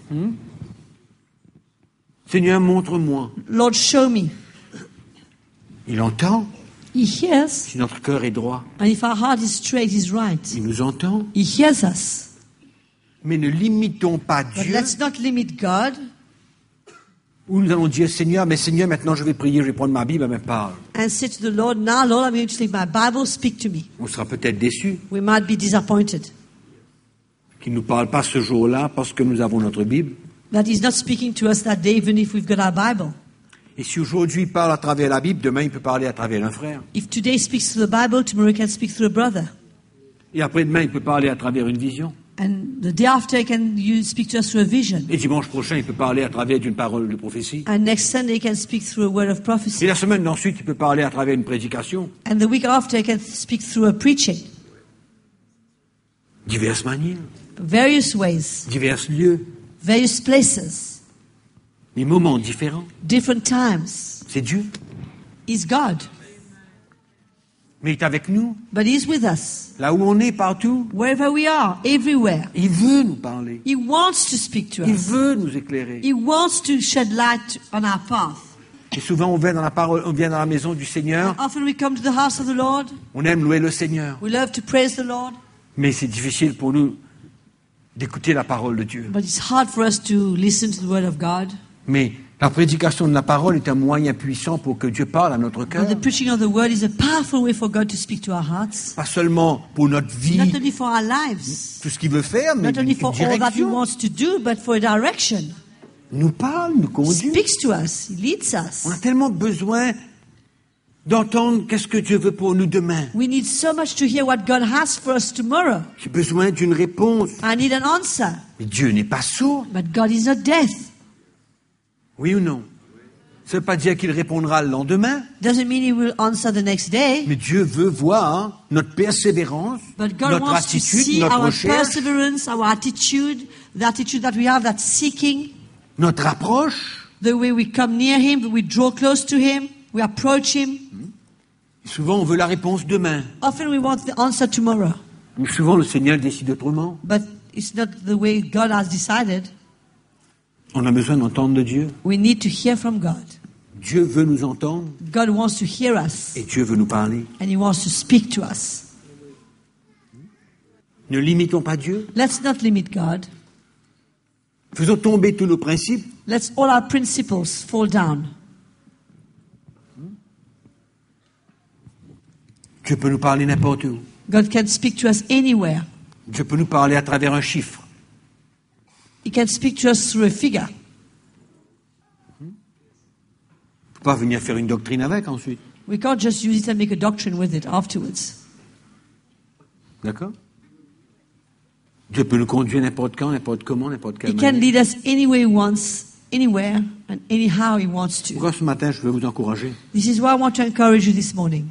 C: Seigneur, montre-moi.
D: Lord, show me.
C: Il entend.
D: He hears,
C: Si notre cœur est droit,
D: and if our heart is straight, He's right.
C: il nous entend.
D: He hears us.
C: Mais ne limitons pas
D: But
C: Dieu.
D: let's not limit God
C: Où nous allons dire, Seigneur, mais Seigneur, maintenant je vais prier, je vais prendre ma Bible, elle me parle.
D: and say to the Lord, now, Lord, I'm going to take my Bible, speak to me.
C: On sera peut-être déçus
D: We might be disappointed
C: qu'il ne nous parle pas ce jour-là parce que nous avons notre Bible.
D: that He's not speaking to us that day, even if we've got our Bible.
C: Et si aujourd'hui il parle à travers la Bible, demain il peut parler à travers un frère.
D: If today speaks through the Bible, tomorrow He can speak through a brother.
C: Et après-demain il peut parler à travers une vision.
D: And the day after, He can you speak to us through a vision.
C: Et dimanche prochain il peut parler à travers d'une parole de prophétie.
D: And next Sunday, He can speak through a word of
C: Et
D: prophecy.
C: la semaine d'ensuite il peut parler à travers une prédication.
D: And the week after, He can speak through a preaching.
C: Diverses manières,
D: Various ways,
C: divers lieux,
D: various places,
C: des moments différents.
D: different times.
C: C'est Dieu.
D: He's God.
C: Mais il est avec nous,
D: But He's with us.
C: là où on est, partout.
D: Wherever we are, everywhere.
C: Il veut nous parler.
D: He wants to speak to
C: Il
D: us.
C: veut nous éclairer.
D: He wants to shed light on our path.
C: Et souvent on vient dans la parole, on vient dans la maison du Seigneur.
D: Often we come to the house of the Lord.
C: On aime louer le Seigneur.
D: We love to praise the Lord.
C: Mais c'est difficile pour nous d'écouter la parole de Dieu.
D: But it's hard for us to listen to the word of God.
C: Mais la prédication de la parole est un moyen puissant pour que Dieu parle à notre cœur.
D: But the preaching of the word is a powerful way for God to speak to our hearts.
C: Pas seulement pour notre vie,
D: Not only for our lives.
C: tout ce qu'il veut faire, mais
D: Not only
C: une
D: for all that He
C: direction.
D: wants to do, but for a direction.
C: Il nous parle, nous
D: He
C: conduit.
D: speaks to us. He leads us.
C: On a tellement besoin d'entendre qu'est-ce que Dieu veut pour nous demain.
D: We need so much to hear what God has for us tomorrow.
C: J'ai besoin d'une réponse.
D: I need an answer.
C: Mais Dieu n'est pas sourd.
D: But God is not deaf.
C: Oui ou non? Ça ne veut pas dire qu'il répondra le lendemain.
D: Doesn't mean He will answer the next day.
C: Mais Dieu veut voir notre persévérance,
D: But God
C: notre
D: wants to
C: attitude,
D: see
C: notre
D: our
C: recherche,
D: perseverance, our attitude, the attitude that we have, that seeking,
C: notre approche.
D: the way we come near Him, we draw close to Him, we approach Him.
C: Et souvent, on veut la réponse demain.
D: Often we want the answer tomorrow.
C: Mais souvent, le Seigneur décide autrement.
D: But it's not the way God has decided.
C: On a besoin d'entendre de Dieu.
D: We need to hear from God.
C: Dieu veut nous entendre
D: God wants to hear us,
C: et Dieu veut nous parler.
D: and He wants to speak to us.
C: Ne limitons pas Dieu.
D: Let's not limit God.
C: Faisons tomber tous nos principes.
D: Let's all our principles fall down.
C: Dieu peut nous parler n'importe où.
D: God can speak to us anywhere.
C: Dieu peut nous parler à travers un chiffre.
D: He can speak to us through a figure.
C: Il ne faut pas venir faire une doctrine avec ensuite.
D: We can't just use it and make a doctrine with it afterwards.
C: D'accord? Dieu peut nous conduire n'importe quand, n'importe comment, n'importe
D: He
C: quelle
D: can
C: manière.
D: lead us any way He wants, anywhere, and anyhow He wants to.
C: Pourquoi ce matin, je veux vous encourager
D: This is why I want to encourage you this morning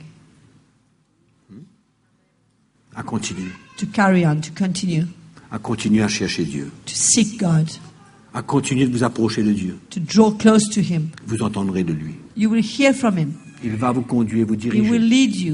C: à continuer.
D: to carry on, to continue,
C: À continuer à chercher Dieu.
D: to seek God,
C: À continuer de vous approcher de Dieu.
D: to draw close to Him.
C: Vous entendrez de lui.
D: You will hear from Him.
C: Il va vous conduire, vous
D: He will
C: diriger.
D: lead you.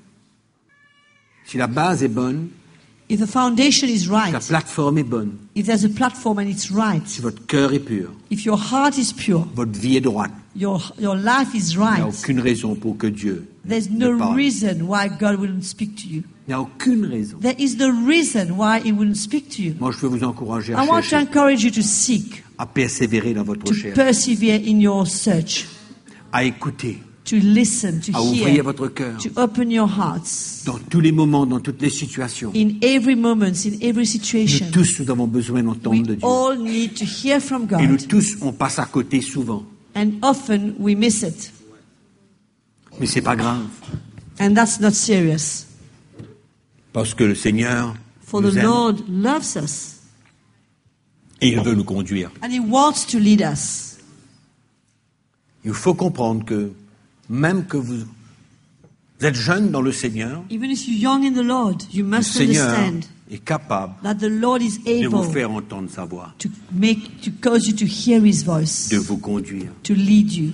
C: Si la base est bonne,
D: If the foundation is
C: si la
D: right,
C: plateforme est bonne,
D: if there's a platform and it's right,
C: si votre cœur est pur,
D: if your heart is pure,
C: votre vie est droite,
D: your, your life is
C: il n'y a
D: right,
C: aucune raison pour que Dieu
D: there's
C: ne
D: no
C: parle.
D: reason why God wouldn't speak to you.
C: Il n'y a aucune raison.
D: There is no reason why He wouldn't speak to you.
C: Moi, je veux vous encourager à
D: I want to
C: chercher,
D: encourage you to seek,
C: à persévérer dans votre
D: to
C: recherche,
D: persevere in your search,
C: à écouter,
D: to listen, to
C: à ouvrir
D: hear,
C: votre cœur
D: to open your hearts.
C: dans tous les moments, dans toutes les situations.
D: In every moment, in every
C: Nous
D: situation,
C: tous, nous avons besoin d'entendre
D: we
C: de Dieu.
D: all need to hear from
C: Et nous
D: God.
C: tous, on passe à côté souvent.
D: And often we miss it.
C: Mais c'est pas grave.
D: And that's not serious.
C: Parce que le Seigneur
D: For
C: nous
D: the
C: aime
D: Lord loves us.
C: et il veut nous conduire.
D: And He wants to lead us.
C: Il faut comprendre que même que vous, vous êtes jeune dans le Seigneur,
D: Even if you're young in the Lord, you
C: le
D: must
C: Seigneur
D: understand
C: est capable
D: that the Lord is
C: de vous
D: able
C: faire entendre sa voix,
D: to make, to cause you to hear His voice,
C: de vous conduire.
D: to lead you.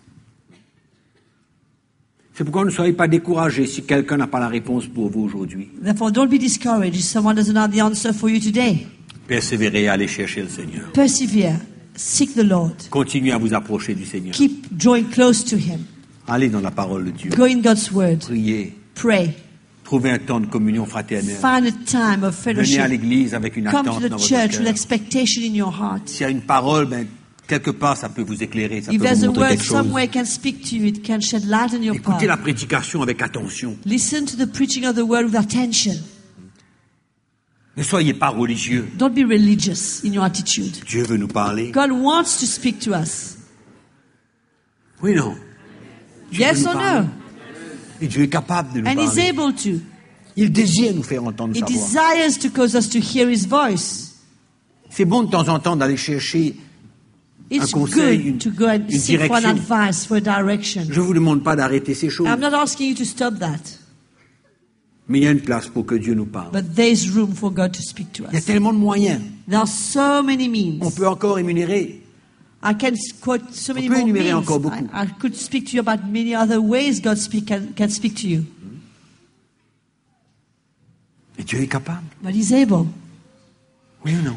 C: C'est pourquoi ne soyez pas découragés si quelqu'un n'a pas la réponse pour vous aujourd'hui.
D: Therefore, don't be discouraged if someone doesn't have the answer for you today.
C: Persévérez à aller chercher le Seigneur.
D: Persevere. Seek the Lord.
C: Continuez à vous approcher du Seigneur.
D: Keep drawing close to Him.
C: Allez dans la parole de Dieu.
D: Go in God's Word.
C: Priez.
D: Pray.
C: Trouvez un temps de communion fraternelle.
D: Find a time of
C: Venez à
D: fellowship.
C: l'église avec une
D: Come
C: attente
D: to
C: dans
D: the
C: votre
D: church with
C: cœur.
D: expectation in your heart.
C: S'il y a une parole, ben, quelque part, ça peut vous éclairer, ça
D: If
C: peut
D: there's
C: vous
D: a
C: montrer
D: word
C: quelque chose.
D: somewhere it can speak to you, it can shed light on your
C: Écoutez la
D: path.
C: prédication avec attention.
D: Listen to the preaching of the word with attention.
C: Ne soyez pas religieux.
D: Don't be religious in your attitude.
C: Dieu veut nous parler.
D: God wants to speak to us.
C: Oui, non. Dieu
D: Yes
C: veut nous
D: or
C: parler.
D: no?
C: Et Dieu est capable de nous
D: And He's
C: parler.
D: able to.
C: Il désire nous faire entendre
D: He
C: sa voix.
D: desires to cause us to hear His voice.
C: C'est bon de temps en temps d'aller chercher.
D: It's
C: conseil,
D: good
C: une-
D: to go and
C: une
D: seek for an
C: direction.
D: advice, for a direction.
C: Je ne vous demande pas d'arrêter ces choses.
D: I'm not asking you to stop that,
C: Mais il y a une place pour que Dieu nous parle.
D: but there's room for God to speak to
C: Il y a
D: us.
C: tellement de moyens.
D: There are so many
C: On
D: means.
C: peut encore énumérer.
D: I can quote so many
C: peut
D: more
C: énumérer
D: means.
C: encore beaucoup.
D: I, I could speak to you about many other ways God speak, can, can speak to you.
C: Et Dieu est capable.
D: But He's able.
C: Oui ou non?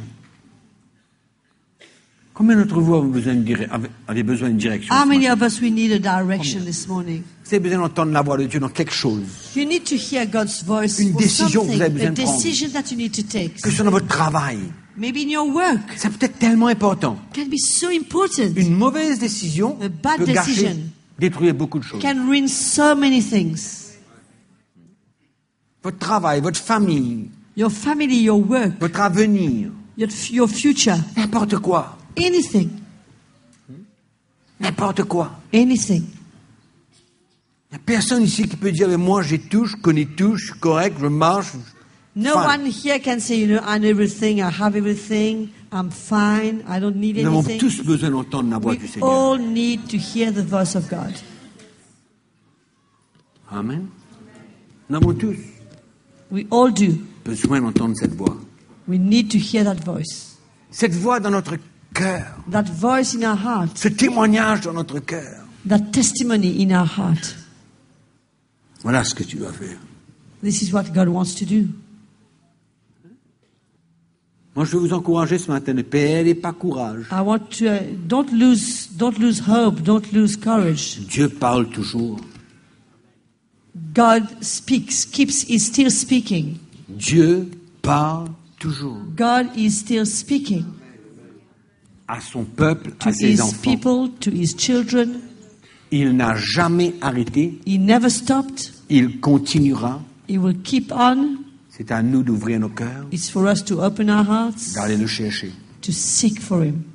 C: Combien d'entre vous avez besoin d'une dire- avez- avez besoin d'une direction?
D: How
C: ce
D: many
C: matin?
D: of us we need a direction this morning?
C: Vous avez besoin d'entendre la voix de Dieu dans quelque chose.
D: You need to hear God's voice
C: Une
D: for
C: décision que vous avez
D: something,
C: besoin
D: a
C: de prendre.
D: decision that you need to take.
C: Que ce soit dans votre travail.
D: Maybe in your work.
C: C'est peut-être tellement important.
D: Can be so important.
C: Une mauvaise décision
D: A bad
C: peut gâcher,
D: decision.
C: détruire beaucoup de choses.
D: Can ruin so many things.
C: Votre travail, votre famille,
D: Your family, your work,
C: votre avenir,
D: your, your future,
C: n'importe quoi.
D: anything,
C: N'importe quoi.
D: anything.
C: Il n'y a personne ici qui peut dire, mais moi j'ai tout, je connais tout, je suis correct, je marche.
D: No
C: Fine.
D: one here can say, you know, I know everything, I have everything, I'm fine, I don't need
C: Nous avons
D: anything.
C: tous besoin d'entendre la voix
D: We
C: du Seigneur.
D: all need to hear the voice of God.
C: Amen. Nous avons tous
D: We all do.
C: besoin d'entendre cette voix.
D: We need to hear that voice.
C: Cette voix dans notre cœur.
D: That voice in our heart.
C: Ce témoignage dans notre cœur.
D: That testimony in our heart.
C: Voilà ce que tu dois faire.
D: This is what God wants to do.
C: Moi, je veux vous encourager ce matin. Ne perdez pas courage.
D: I want to, uh, don't lose, don't lose hope, don't lose courage.
C: Dieu parle toujours.
D: God speaks, keeps, is still speaking.
C: Dieu parle toujours.
D: God is still speaking
C: À son peuple,
D: to
C: à ses
D: His
C: enfants.
D: people, to His children.
C: Il n'a jamais arrêté.
D: He never stopped.
C: Il continuera.
D: He will keep on.
C: C'est à nous d'ouvrir nos cœurs,
D: It's for us to open our hearts,
C: d'aller le chercher.
D: to seek for Him.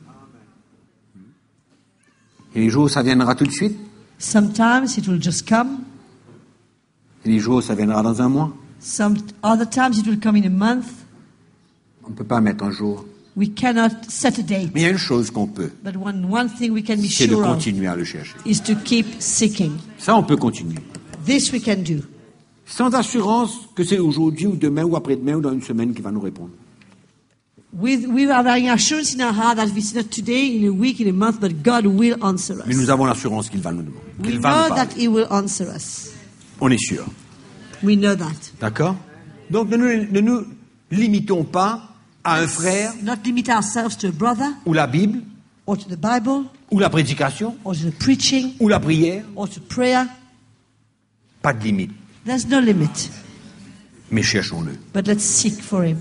C: Et les jours où ça viendra tout de suite.
D: Sometimes it will just come.
C: Et les jours où ça viendra dans un mois.
D: Some other times it will come in a month.
C: On ne peut pas mettre un jour.
D: We cannot set a date.
C: Mais il y a une chose qu'on peut.
D: But one, one thing we can be
C: C'est de
D: sure of
C: continuer à le chercher.
D: is to keep seeking.
C: Ça, on peut continuer.
D: This we can do.
C: Sans assurance que c'est aujourd'hui ou demain ou après-demain ou dans une semaine qu'il va nous répondre.
D: With, we are having assurance in our heart that if it's not today, in a week, in a month, but God will answer
C: Mais
D: us.
C: nous avons l'assurance qu'il va nous demander.
D: We
C: Qu'il
D: know
C: va nous
D: that
C: parler.
D: He will answer us.
C: On est sûr.
D: We know that.
C: D'accord? Donc ne nous, ne nous limitons pas à un frère
D: Not limit ourselves to a brother
C: ou la Bible
D: or to the Bible
C: ou la prédication
D: or to the preaching
C: ou la prière.
D: or to prayer.
C: Pas de limite.
D: There's no limit.
C: Mais cherchons-le.
D: But let's seek for Him.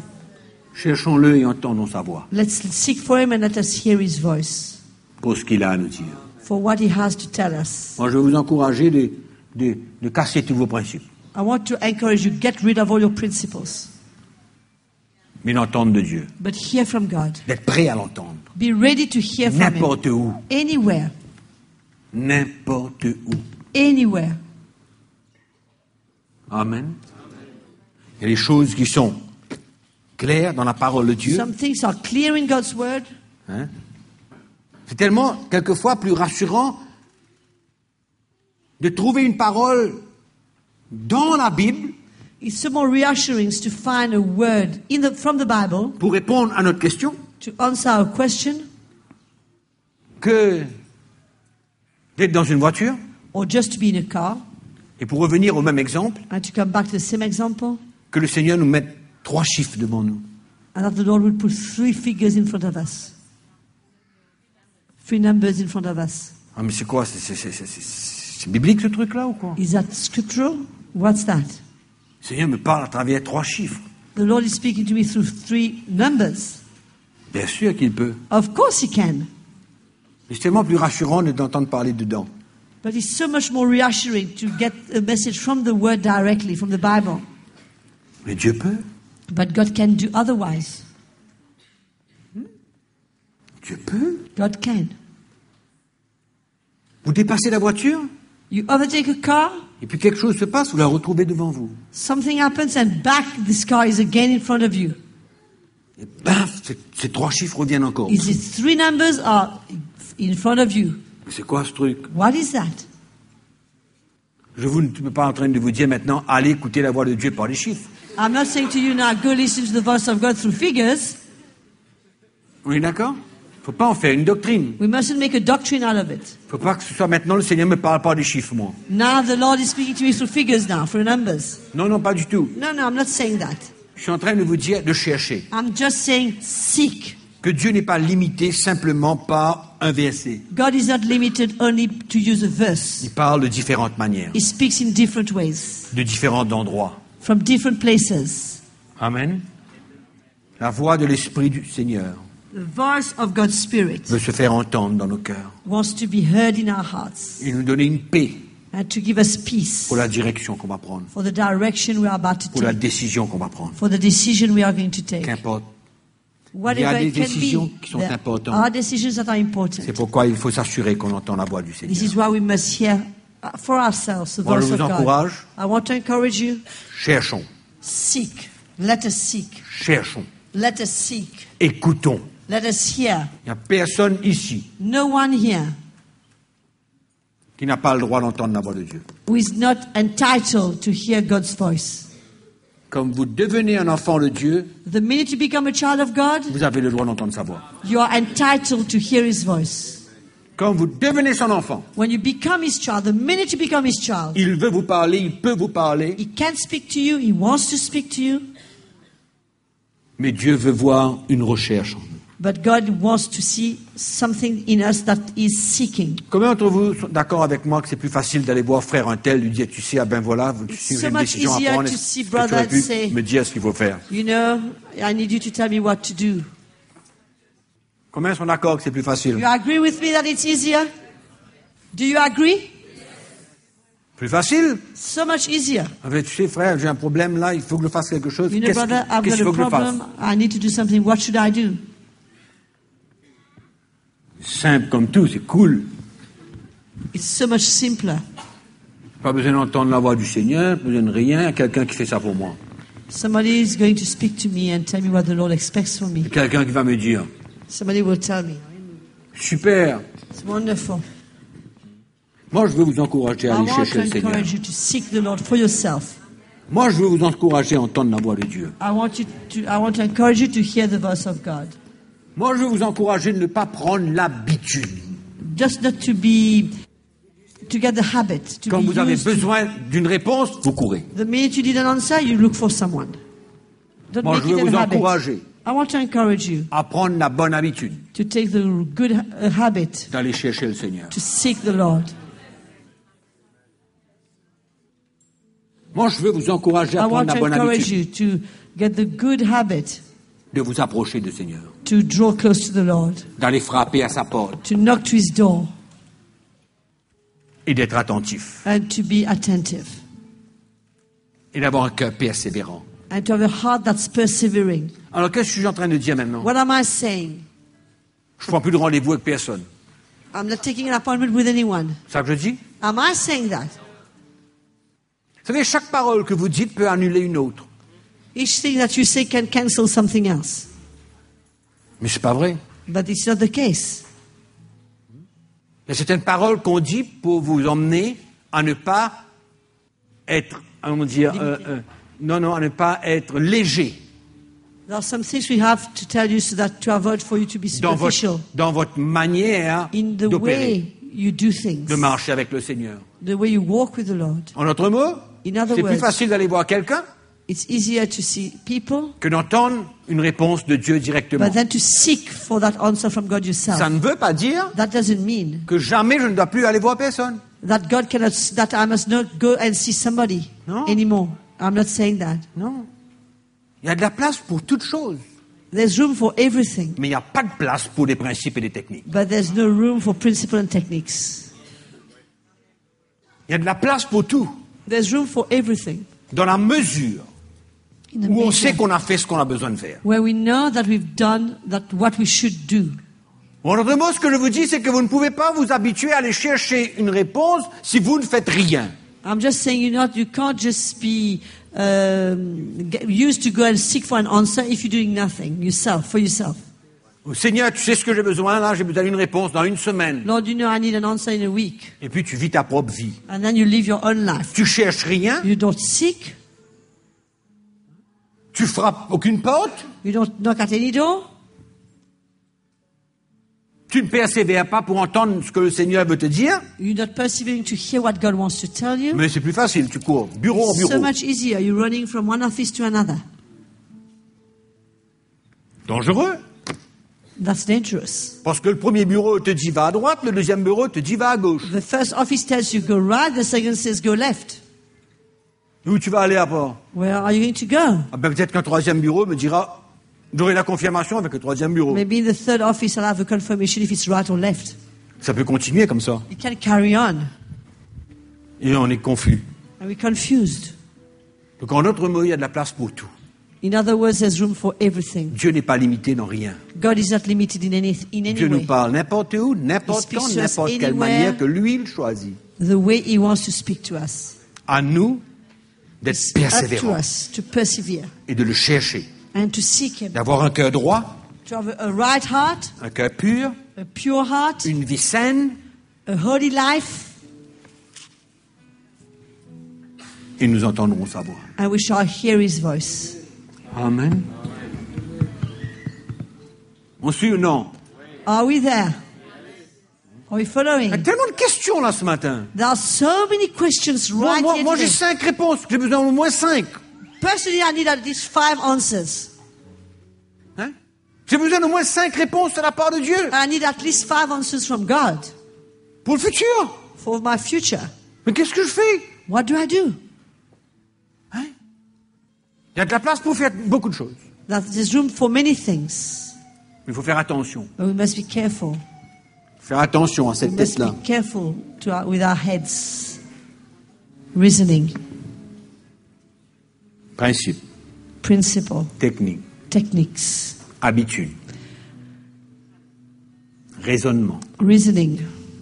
C: Cherchons-le et entendons sa voix
D: Let's seek for Him and let us hear His voice
C: pour ce qu'il a à nous dire.
D: for what He has to tell us.
C: Moi, je vais vous encourager de, de, de casser tous vos principes,
D: I want to encourage you, get rid of all your principles,
C: mais d'entendre de Dieu,
D: but hear from God.
C: d'être prêt à l'entendre,
D: Be ready to hear from Him.
C: n'importe où,
D: Anywhere.
C: n'importe où.
D: Anywhere.
C: Amen. Il y a des choses qui sont claires dans la parole de Dieu.
D: Some things are clear in God's Word.
C: Hein? C'est tellement, quelquefois, plus rassurant de trouver une parole dans la Bible
D: It's so more reassuring to find a word in the, from the Bible
C: pour répondre à notre question
D: to answer our question,
C: que d'être dans une voiture.
D: or just to be in a car.
C: Et pour revenir au même exemple,
D: And to come back to the same example,
C: que le Seigneur nous mette trois chiffres devant nous.
D: and that the Lord would put three figures in front of us. Three numbers in front of us.
C: Ah, mais c'est quoi? C'est, c'est, c'est, c'est, c'est biblique ce truc-là ou quoi?
D: Is that scriptural? What's that?
C: Le Seigneur me parle à travers trois chiffres.
D: The Lord is speaking to me through three numbers.
C: Bien sûr qu'il peut.
D: Of course He can.
C: Mais c'est tellement plus rassurant de d'entendre parler dedans.
D: But it's so much more reassuring to get a message from the Word directly, from the Bible.
C: Mais Dieu peut.
D: But God can do otherwise.
C: Dieu peut.
D: God can.
C: Vous dépassez la voiture,
D: You overtake a car,
C: et puis quelque chose se passe, vous la retrouvez devant vous.
D: something happens, and back this car is again in front of you.
C: Et paf, ces, ces trois chiffres reviennent encore.
D: Is it three numbers are in front of you?
C: Mais c'est quoi ce truc?
D: What is that?
C: Je vous ne suis pas en train de vous dire maintenant, allez écouter la voix de Dieu par les chiffres.
D: I'm not saying to you now, go listen to the voice of God through figures.
C: On est d'accord? Il ne faut pas en faire une doctrine.
D: We mustn't make a doctrine out of it.
C: Il ne faut pas que ce soit maintenant le Seigneur me parle par des chiffres, moi.
D: Now the Lord is speaking to me through figures now, through numbers.
C: Non, non, pas du tout.
D: No, no, I'm not saying that.
C: Je suis en train de vous dire de chercher.
D: I'm just saying seek.
C: Que Dieu n'est pas limité simplement par un verset.
D: God is not limited only to use a verse.
C: Il parle de différentes manières,
D: He speaks in different ways,
C: de différents endroits.
D: from different places.
C: Amen. La voix de l'Esprit du Seigneur
D: The voice of God's Spirit
C: veut se faire entendre dans nos cœurs
D: wants to be heard in our hearts
C: et nous donner une paix
D: and to give us peace
C: pour la direction qu'on va prendre,
D: for the direction we are about to
C: pour la
D: take,
C: décision qu'on va prendre.
D: for the decision we are going to take.
C: Qu'importe.
D: Whatever
C: Il y a
D: it
C: des
D: can
C: décisions
D: be,
C: qui sont
D: there
C: importantes.
D: are decisions that are
C: C'est
D: important.
C: pourquoi il faut s'assurer qu'on entend la voix du
D: This
C: Seigneur.
D: is why we must hear uh, for ourselves the
C: Moi, je
D: voice
C: vous
D: of God.
C: encourage.
D: I want to encourage you,
C: Cherchons,
D: seek. Let us seek.
C: cherchons,
D: Let us seek.
C: écoutons.
D: Let us hear.
C: Il n'y a personne ici
D: No one here
C: qui n'a pas le droit d'entendre la voix de Dieu.
D: who is not entitled to hear God's voice.
C: Comme vous devenez un enfant de Dieu,
D: The minute you become a child of God,
C: vous avez le droit d'entendre sa voix.
D: you are entitled to hear His voice.
C: Quand vous devenez son enfant,
D: When you become His child, the minute you become His child,
C: il veut vous parler, il peut vous parler,
D: He can speak to you, He wants to speak to you,
C: mais Dieu veut voir une recherche en nous.
D: but God wants to see something in us that is seeking.
C: Combien d'entre vous sont d'accord avec moi que c'est plus facile d'aller voir frère un tel, lui dire, tu sais, ah ben voilà, si
D: so
C: j'ai une
D: much
C: décision à
D: easier
C: prendre,
D: to
C: est-ce
D: see
C: que tu
D: brother
C: aurais pu
D: say-
C: me dire ce qu'il faut faire?
D: You know, I need you to tell me what to do.
C: Combien sont d'accord que c'est plus facile?
D: You agree with me that it's easier? Do you agree?
C: Plus facile?
D: So much easier.
C: Ah ben, tu sais, frère, j'ai un problème là, il faut que je fasse quelque chose.
D: You know,
C: Qu'est-ce
D: brother,
C: que-
D: I've
C: qu'est-ce qu'il
D: got
C: faut
D: a
C: que je fasse?
D: problem. I need to do something. What should I do?
C: Simple comme tout, c'est cool.
D: It's so much simpler.
C: Pas besoin d'entendre la voix du Seigneur, pas besoin de rien, il y a quelqu'un qui fait ça pour moi.
D: Somebody is going to speak to me and tell me what the Lord expects from me.
C: Quelqu'un qui va me dire,
D: Somebody will tell me.
C: super,
D: It's wonderful.
C: moi je veux vous encourager à
D: I
C: aller
D: want
C: chercher
D: to
C: le Seigneur.
D: encourage you to seek the Lord for yourself.
C: Moi je veux vous encourager à entendre la voix de Dieu.
D: I want you to. I want to encourage you to hear the voice of God.
C: Moi je veux vous encourager de ne pas prendre l'habitude.
D: Just not to be, to get the habit. To
C: Quand
D: be
C: vous avez
D: used to-
C: besoin d'une réponse, vous courez.
D: The minute you need an answer, you look for someone. Don't
C: Moi
D: make
C: je
D: it
C: veux
D: an
C: vous
D: habit.
C: encourager
D: I want to encourage you
C: à prendre la bonne habitude
D: to take the good ha- uh, habit
C: d'aller chercher le Seigneur.
D: to seek the Lord.
C: Moi je veux vous encourager
D: I
C: à
D: want
C: prendre la
D: to
C: bonne
D: encourage
C: habitude
D: you to get the good habit
C: de vous approcher du Seigneur,
D: to draw close to the Lord,
C: d'aller frapper à sa porte,
D: to knock to His door,
C: et d'être attentif
D: and to be attentive
C: et d'avoir un cœur persévérant.
D: and to have a heart that's persevering.
C: Alors qu'est-ce que je suis en train de dire maintenant?
D: What am I saying?
C: Je ne prends plus de rendez-vous avec personne.
D: I'm not taking an appointment with anyone.
C: C'est ça que je dis?
D: Am I saying that?
C: Vous savez, chaque parole que vous dites peut annuler une autre.
D: Each thing that you say can cancel something else.
C: Mais c'est pas vrai.
D: But it's not the case.
C: Il y a certaines paroles qu'on dit pour vous emmener à ne pas être, comment dire, euh, euh, non, non, à ne pas être léger
D: There are some things we have to tell you so that to avoid for you to be
C: dans
D: superficial
C: votre, dans votre manière
D: in the
C: d'opérer,
D: way you do things,
C: de marcher avec le Seigneur.
D: the way you walk with the Lord.
C: En d'autres mots,
D: In other
C: c'est plus
D: words,
C: facile d'aller voir quelqu'un
D: it's easier to see people,
C: que d'entendre une réponse de Dieu directement.
D: but then to seek for that answer from God yourself.
C: Ça ne veut pas dire
D: That doesn't mean
C: que jamais je ne dois plus aller voir personne.
D: that God cannot, that I must not go and see somebody
C: No.
D: anymore. I'm not saying that.
C: Non. Il y a de la place pour toutes choses,
D: There's room for everything,
C: mais il n'y a pas de place pour des principes et des techniques.
D: but there's no room for principle and techniques.
C: Il y a de la place pour tout,
D: There's room for everything.
C: dans la mesure
D: In the
C: où on
D: measure
C: sait qu'on a fait ce qu'on a besoin de faire.
D: where we know that we've done that what we should do.
C: En d'autres mots, ce que je vous dis, c'est que vous ne pouvez pas vous habituer à aller chercher une réponse si vous ne faites rien.
D: I'm just saying you not you can't just be um, get used to go and seek for an answer if you're doing nothing yourself for yourself.
C: Oh, Seigneur, tu sais ce que j'ai besoin, là, j'ai besoin d'une réponse dans une semaine.
D: Lord, you know I need an answer in a week,
C: Et puis tu vis ta propre vie.
D: and then you live your own life.
C: Tu cherches rien,
D: You don't seek,
C: tu frappes aucune porte,
D: you don't knock at any door,
C: tu ne persévères pas pour entendre ce que le Seigneur veut te dire,
D: you're not persevering to hear what God wants to tell you.
C: mais c'est plus facile, tu cours bureau en
D: So
C: bureau.
D: much easier. You're running from one office to another.
C: Dangereux,
D: That's dangerous.
C: parce que le premier bureau te dit va à droite, le deuxième bureau te dit va à gauche.
D: The first office tells you go right, the second says go left.
C: Où tu vas aller après?
D: Where are you going to go?
C: Ah ben, peut-être qu'un troisième bureau me dira, j'aurai la confirmation avec le troisième bureau.
D: Maybe in the third office I'll have a confirmation if it's right or left.
C: Ça peut continuer comme ça.
D: You can carry on.
C: Et on est confus.
D: And we're confused.
C: Donc en d'autres mots, il y a de la place pour tout.
D: In other words, there's room for everything.
C: Dieu n'est pas limité dans rien.
D: God is not limited in any, in any
C: Dieu nous
D: way.
C: parle n'importe où, n'importe
D: He speaks
C: quand,
D: to us
C: n'importe quelle
D: anywhere.
C: manière que lui, il choisit.
D: The way He wants to speak to us.
C: À nous d'être
D: It's up to
C: persévérants
D: us to persevere
C: et de le chercher.
D: and to seek Him.
C: D'avoir un cœur droit,
D: To have a, a right heart,
C: un cœur pur,
D: a pure heart,
C: une vie saine,
D: a holy life,
C: et nous entendrons sa voix.
D: and we shall hear His voice.
C: Amen. On suit ou non?
D: Are we there? Are we
C: Il y a
D: following?
C: tellement de questions là ce matin.
D: There are so many questions
C: Moi,
D: right
C: moi,
D: here
C: moi, j'ai
D: today.
C: cinq réponses. J'ai besoin au moins cinq.
D: Personally, I need at least five answers.
C: Hein? J'ai besoin au moins cinq réponses de la part de Dieu
D: I need at least five answers from God
C: pour le futur.
D: for my future.
C: Mais qu'est-ce que je fais?
D: What do I do?
C: Hein? Il y a de la place pour faire beaucoup de choses.
D: That there's room for many things,
C: Il faut faire attention.
D: but we must be careful.
C: Faire attention à
D: We
C: cette
D: must
C: tête-là.
D: be careful to our, with our heads. Reasoning,
C: Principe,
D: principle,
C: technique,
D: techniques,
C: habitude, raisonnement.
D: reasoning.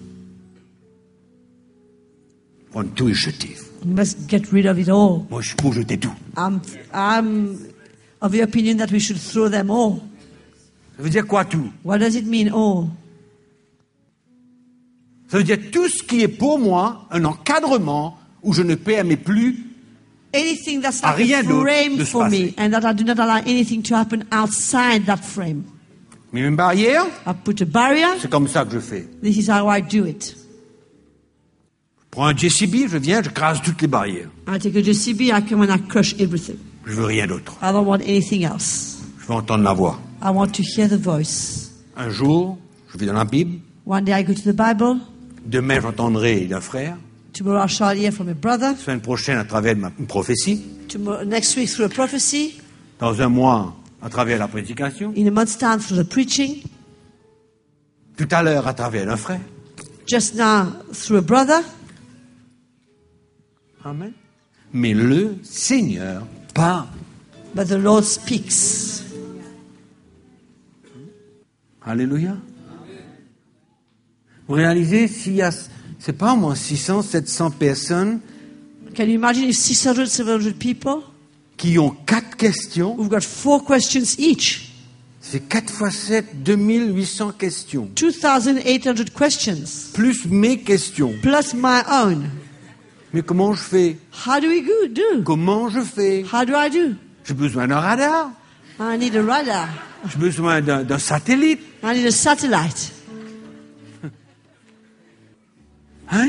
C: Prendre tout et jeter.
D: We must get rid of it all.
C: Moi, je suis pour jeter tout.
D: I'm, I'm of the opinion that we should throw them all.
C: Ça veut dire quoi tout?
D: What does it mean all?
C: Ça veut dire tout ce qui est pour moi un encadrement où je ne permets plus
D: Anything that's
C: À
D: like
C: rien
D: a
C: d'autre
D: frame
C: de se
D: for me,
C: passer.
D: and that I do not allow anything to happen outside that frame.
C: mais une barrière.
D: I put a barrier.
C: C'est comme ça que je fais.
D: This is how I do it.
C: Je prends un J C B, je viens, je crase toutes les barrières.
D: I take a J C B, I come and I crush everything.
C: Je veux rien d'autre.
D: I don't want anything else.
C: Je veux entendre la voix.
D: I want to hear the voice.
C: Un jour, je vais dans la Bible.
D: One day I go to the Bible.
C: Demain, j'entendrai d'un frère.
D: Tomorrow I shall hear from a brother.
C: La semaine prochaine, à travers ma, une prophétie.
D: Tomorrow, next week through a prophecy.
C: Dans un mois, à travers la prédication.
D: In a month's time through the preaching.
C: Tout à l'heure, à travers un frère.
D: Just now through a brother.
C: Amen. Mais le Seigneur parle.
D: But the Lord speaks.
C: Alléluia. Vous réalisez, s'il y a, c'est pas moi, six cents, sept cents personnes
D: Can you imagine if six hundred, seven hundred people
C: qui ont quatre questions,
D: who've got four questions each?
C: c'est quatre fois sept, deux mille huit cents questions.
D: two thousand eight hundred questions.
C: Plus mes questions.
D: Plus my own.
C: Mais comment je fais?
D: How do we go, do?
C: Comment je fais?
D: How do I do?
C: J'ai besoin d'un radar.
D: I need a radar.
C: J'ai besoin d'un, d'un satellite.
D: I need a satellite.
C: Hein?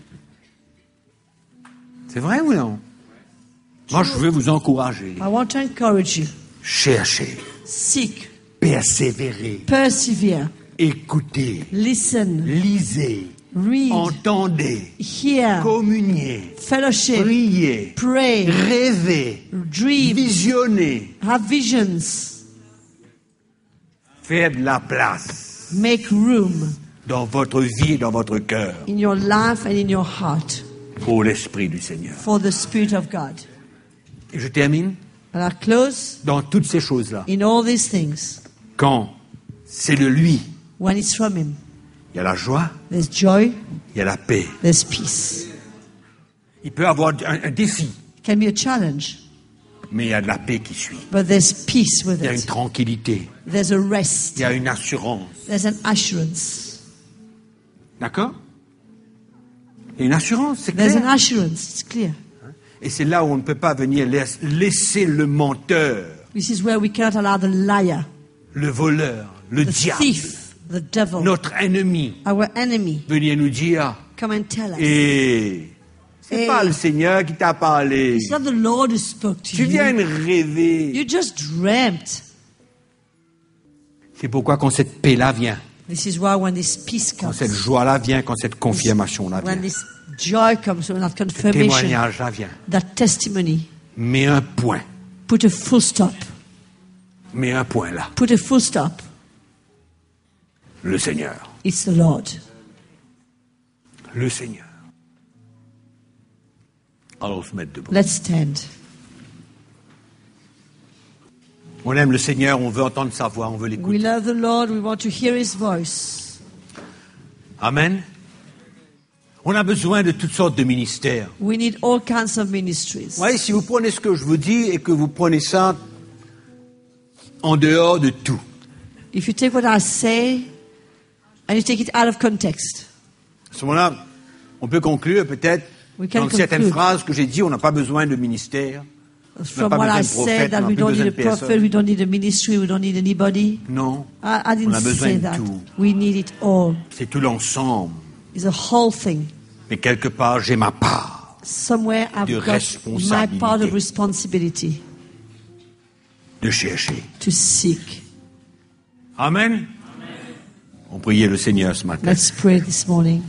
C: C'est vrai ou non? Moi, je veux vous encourager.
D: I want to encourage you.
C: Cherchez.
D: Seek.
C: Persévérez.
D: Persevere.
C: Écoutez.
D: Listen.
C: Lisez.
D: Read.
C: Entendez.
D: Hear.
C: Communiez.
D: Fellowship.
C: Priez.
D: Pray.
C: Rêvez.
D: Dream.
C: Visionnez.
D: Have visions.
C: Faites de la place
D: Make room
C: dans votre vie et dans votre cœur
D: in your life and in your heart
C: pour l'Esprit du Seigneur.
D: for the Spirit of God.
C: Et je termine
D: And I close
C: dans toutes ces choses-là.
D: in all these things.
C: Quand c'est de lui,
D: When it's from Him,
C: il y a la joie,
D: there's joy,
C: il y a la paix.
D: there's peace.
C: Il peut y avoir un, un défi,
D: It can be a challenge,
C: mais il y a de la paix qui suit.
D: but there's peace with
C: Il y a une
D: it.
C: tranquillité,
D: There's a rest.
C: il y a une assurance.
D: There's an assurance.
C: D'accord? Il y a une assurance, c'est
D: There's an
C: clair.
D: assurance. It's clear.
C: Et c'est là où on ne peut pas venir laiss- laisser le menteur,
D: This is where we cannot allow the liar,
C: le voleur, le
D: the
C: diable,
D: thief, the devil,
C: notre ennemi,
D: our enemy,
C: venir nous dire
D: come and tell us.
C: et c'est
D: Eh.
C: pas le Seigneur qui t'a parlé.
D: It's not the Lord who spoke to
C: Tu viens
D: you.
C: de rêver.
D: You just dreamt.
C: C'est pourquoi quand cette paix-là vient,
D: This is why when this peace
C: quand
D: comes,
C: cette joie-là vient, quand cette confirmation-là vient,
D: when this joy comes, when that
C: ce
D: confirmation,
C: témoignage-là vient,
D: that testimony,
C: mets un point,
D: put a full stop.
C: mets un point là,
D: Put a full stop.
C: le Seigneur,
D: It's the Lord.
C: le Seigneur. Alors on se met debout.
D: Let's stand.
C: On aime le Seigneur, on veut entendre sa voix, on veut
D: We
C: l'écouter.
D: love the Lord. We want to hear His voice.
C: Amen. On a besoin de toutes sortes de ministères.
D: We need all kinds of ministries.
C: Vous voyez, si vous prenez ce que je vous dis et que vous prenez ça en dehors de tout,
D: If you take what I say and you take it out of context,
C: à ce moment-là, on peut conclure peut-être
D: We can
C: dans certaines
D: conclude.
C: phrases que j'ai dit, on n'a pas besoin de ministère.
D: from
C: pas
D: what
C: besoin
D: I
C: de prophète,
D: said, that
C: on n'a
D: we
C: plus
D: don't
C: besoin
D: need a
C: de
D: prophet,
C: personne.
D: we don't need a ministry, we don't need anybody.
C: Non,
D: I, I didn't
C: On a besoin
D: say
C: de
D: that.
C: tout.
D: We need it all.
C: c'est tout l'ensemble.
D: It's a whole thing.
C: Mais quelque part, j'ai ma part.
D: Somewhere I've
C: De
D: got my
C: responsabilité.
D: part of responsibility
C: De chercher.
D: to seek.
C: Amen. On priait le Seigneur ce matin.
D: Let's pray this morning.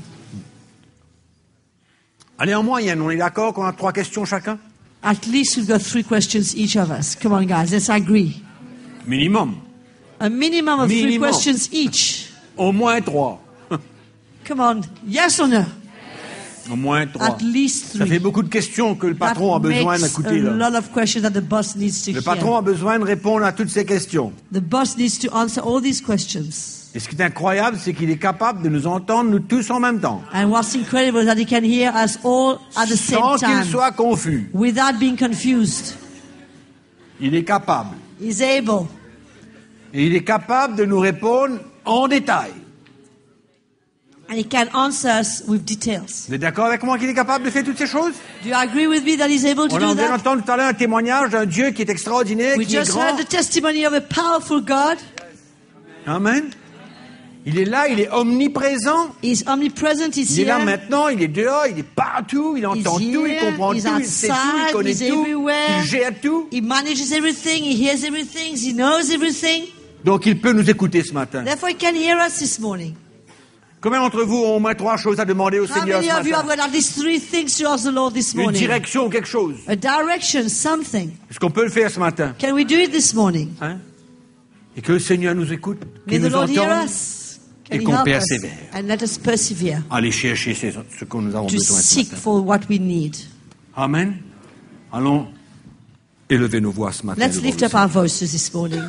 C: Allez, en moyenne, on est d'accord qu'on a trois questions chacun?
D: At least we've got three questions each of us. Come on, guys, let's agree.
C: Minimum.
D: A minimum of three
C: Minimum.
D: questions each.
C: Au moins trois.
D: Come on, yes or no?
C: Au moins trois.
D: At least
C: Ça fait
D: three.
C: beaucoup de questions que le patron a
D: That
C: besoin
D: makes a
C: d'écouter. là.
D: lot of questions that the boss needs to
C: Le
D: hear.
C: patron a besoin de répondre à toutes ces questions.
D: The boss needs to answer all these questions.
C: Et ce qui est incroyable, c'est qu'il est capable de nous entendre, nous tous en même temps.
D: And what's incredible is that he can hear us all at the same
C: Sans qu'il
D: time
C: soit confus.
D: without being confused.
C: Il est capable.
D: He's able.
C: Et il est capable de nous répondre en détail.
D: And he can answer us with details.
C: Vous êtes d'accord avec moi qu'il est capable de faire toutes ces choses?
D: Do you agree with me that he's able to
C: On
D: do
C: en vient
D: that?
C: d'entendre tout à l'heure un témoignage d'un Dieu qui est extraordinaire,
D: We
C: qui est
D: just
C: grand.
D: heard the testimony of a powerful God.
C: Amen. Il est là, il est omniprésent.
D: He's omnipresent, he's
C: Il est là
D: here.
C: maintenant, il est dehors, il est partout, il entend
D: He's
C: tout, il
D: here,
C: comprend
D: he's
C: tout, il sait tout,
D: outside,
C: il connaît
D: he's
C: tout,
D: everywhere.
C: il gère tout.
D: He manages everything, he hears everything, he knows everything.
C: Donc il peut nous écouter ce matin.
D: Therefore, he can hear us this morning.
C: Combien d'entre vous ont au moins trois choses à demander au
D: How
C: Seigneur
D: many
C: ce
D: of you have
C: matin?
D: got at least three things to ask the Lord this
C: Une
D: morning?
C: direction ou quelque chose.
D: A direction, something.
C: Est-ce qu'on peut le faire ce matin?
D: Can we do it this morning?
C: Hein? Et que le Seigneur nous écoute,
D: May
C: qu'il
D: the
C: nous
D: Lord hear
C: entende,
D: us.
C: et
D: Can he
C: qu'on
D: help us?
C: persévère.
D: And let us persevere
C: aller chercher ce ce que nous avons
D: to
C: besoin ce
D: seek
C: matin.
D: for what we need.
C: Amen. Allons élever nos voix ce matin.
D: Let's lift up our voices this morning.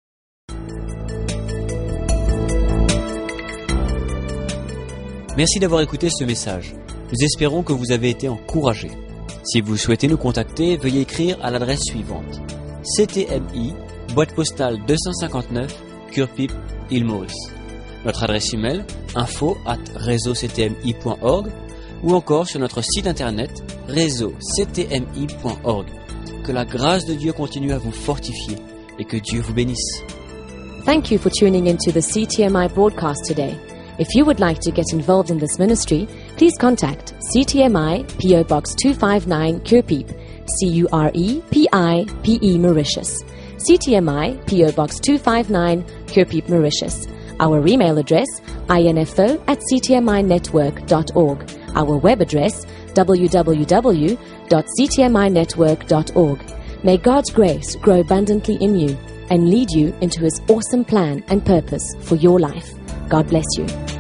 A: Merci d'avoir écouté ce message. Nous espérons que vous avez été encouragés. Si vous souhaitez nous contacter, veuillez écrire à l'adresse suivante: C T M I, boîte postale deux cent cinquante-neuf, Curepipe, île Maurice. Notre adresse email info arobase réseau c t m i point org ou encore sur notre site internet réseau c t m i point org. Que la grâce de Dieu continue à vous fortifier et que Dieu vous bénisse.
B: Thank you for tuning into the C T M I broadcast today. If you would like to get involved in this ministry, please contact C T M I, P O Box two fifty-nine, Curepipe, C U R E P I P E, Mauritius. C T M I, P O Box two fifty-nine, Curepipe, Mauritius. Our email address, info at c t m i network dot org. Our web address, w w w dot c t m i network dot org. May God's grace grow abundantly in you and lead you into His awesome plan and purpose for your life. God bless you.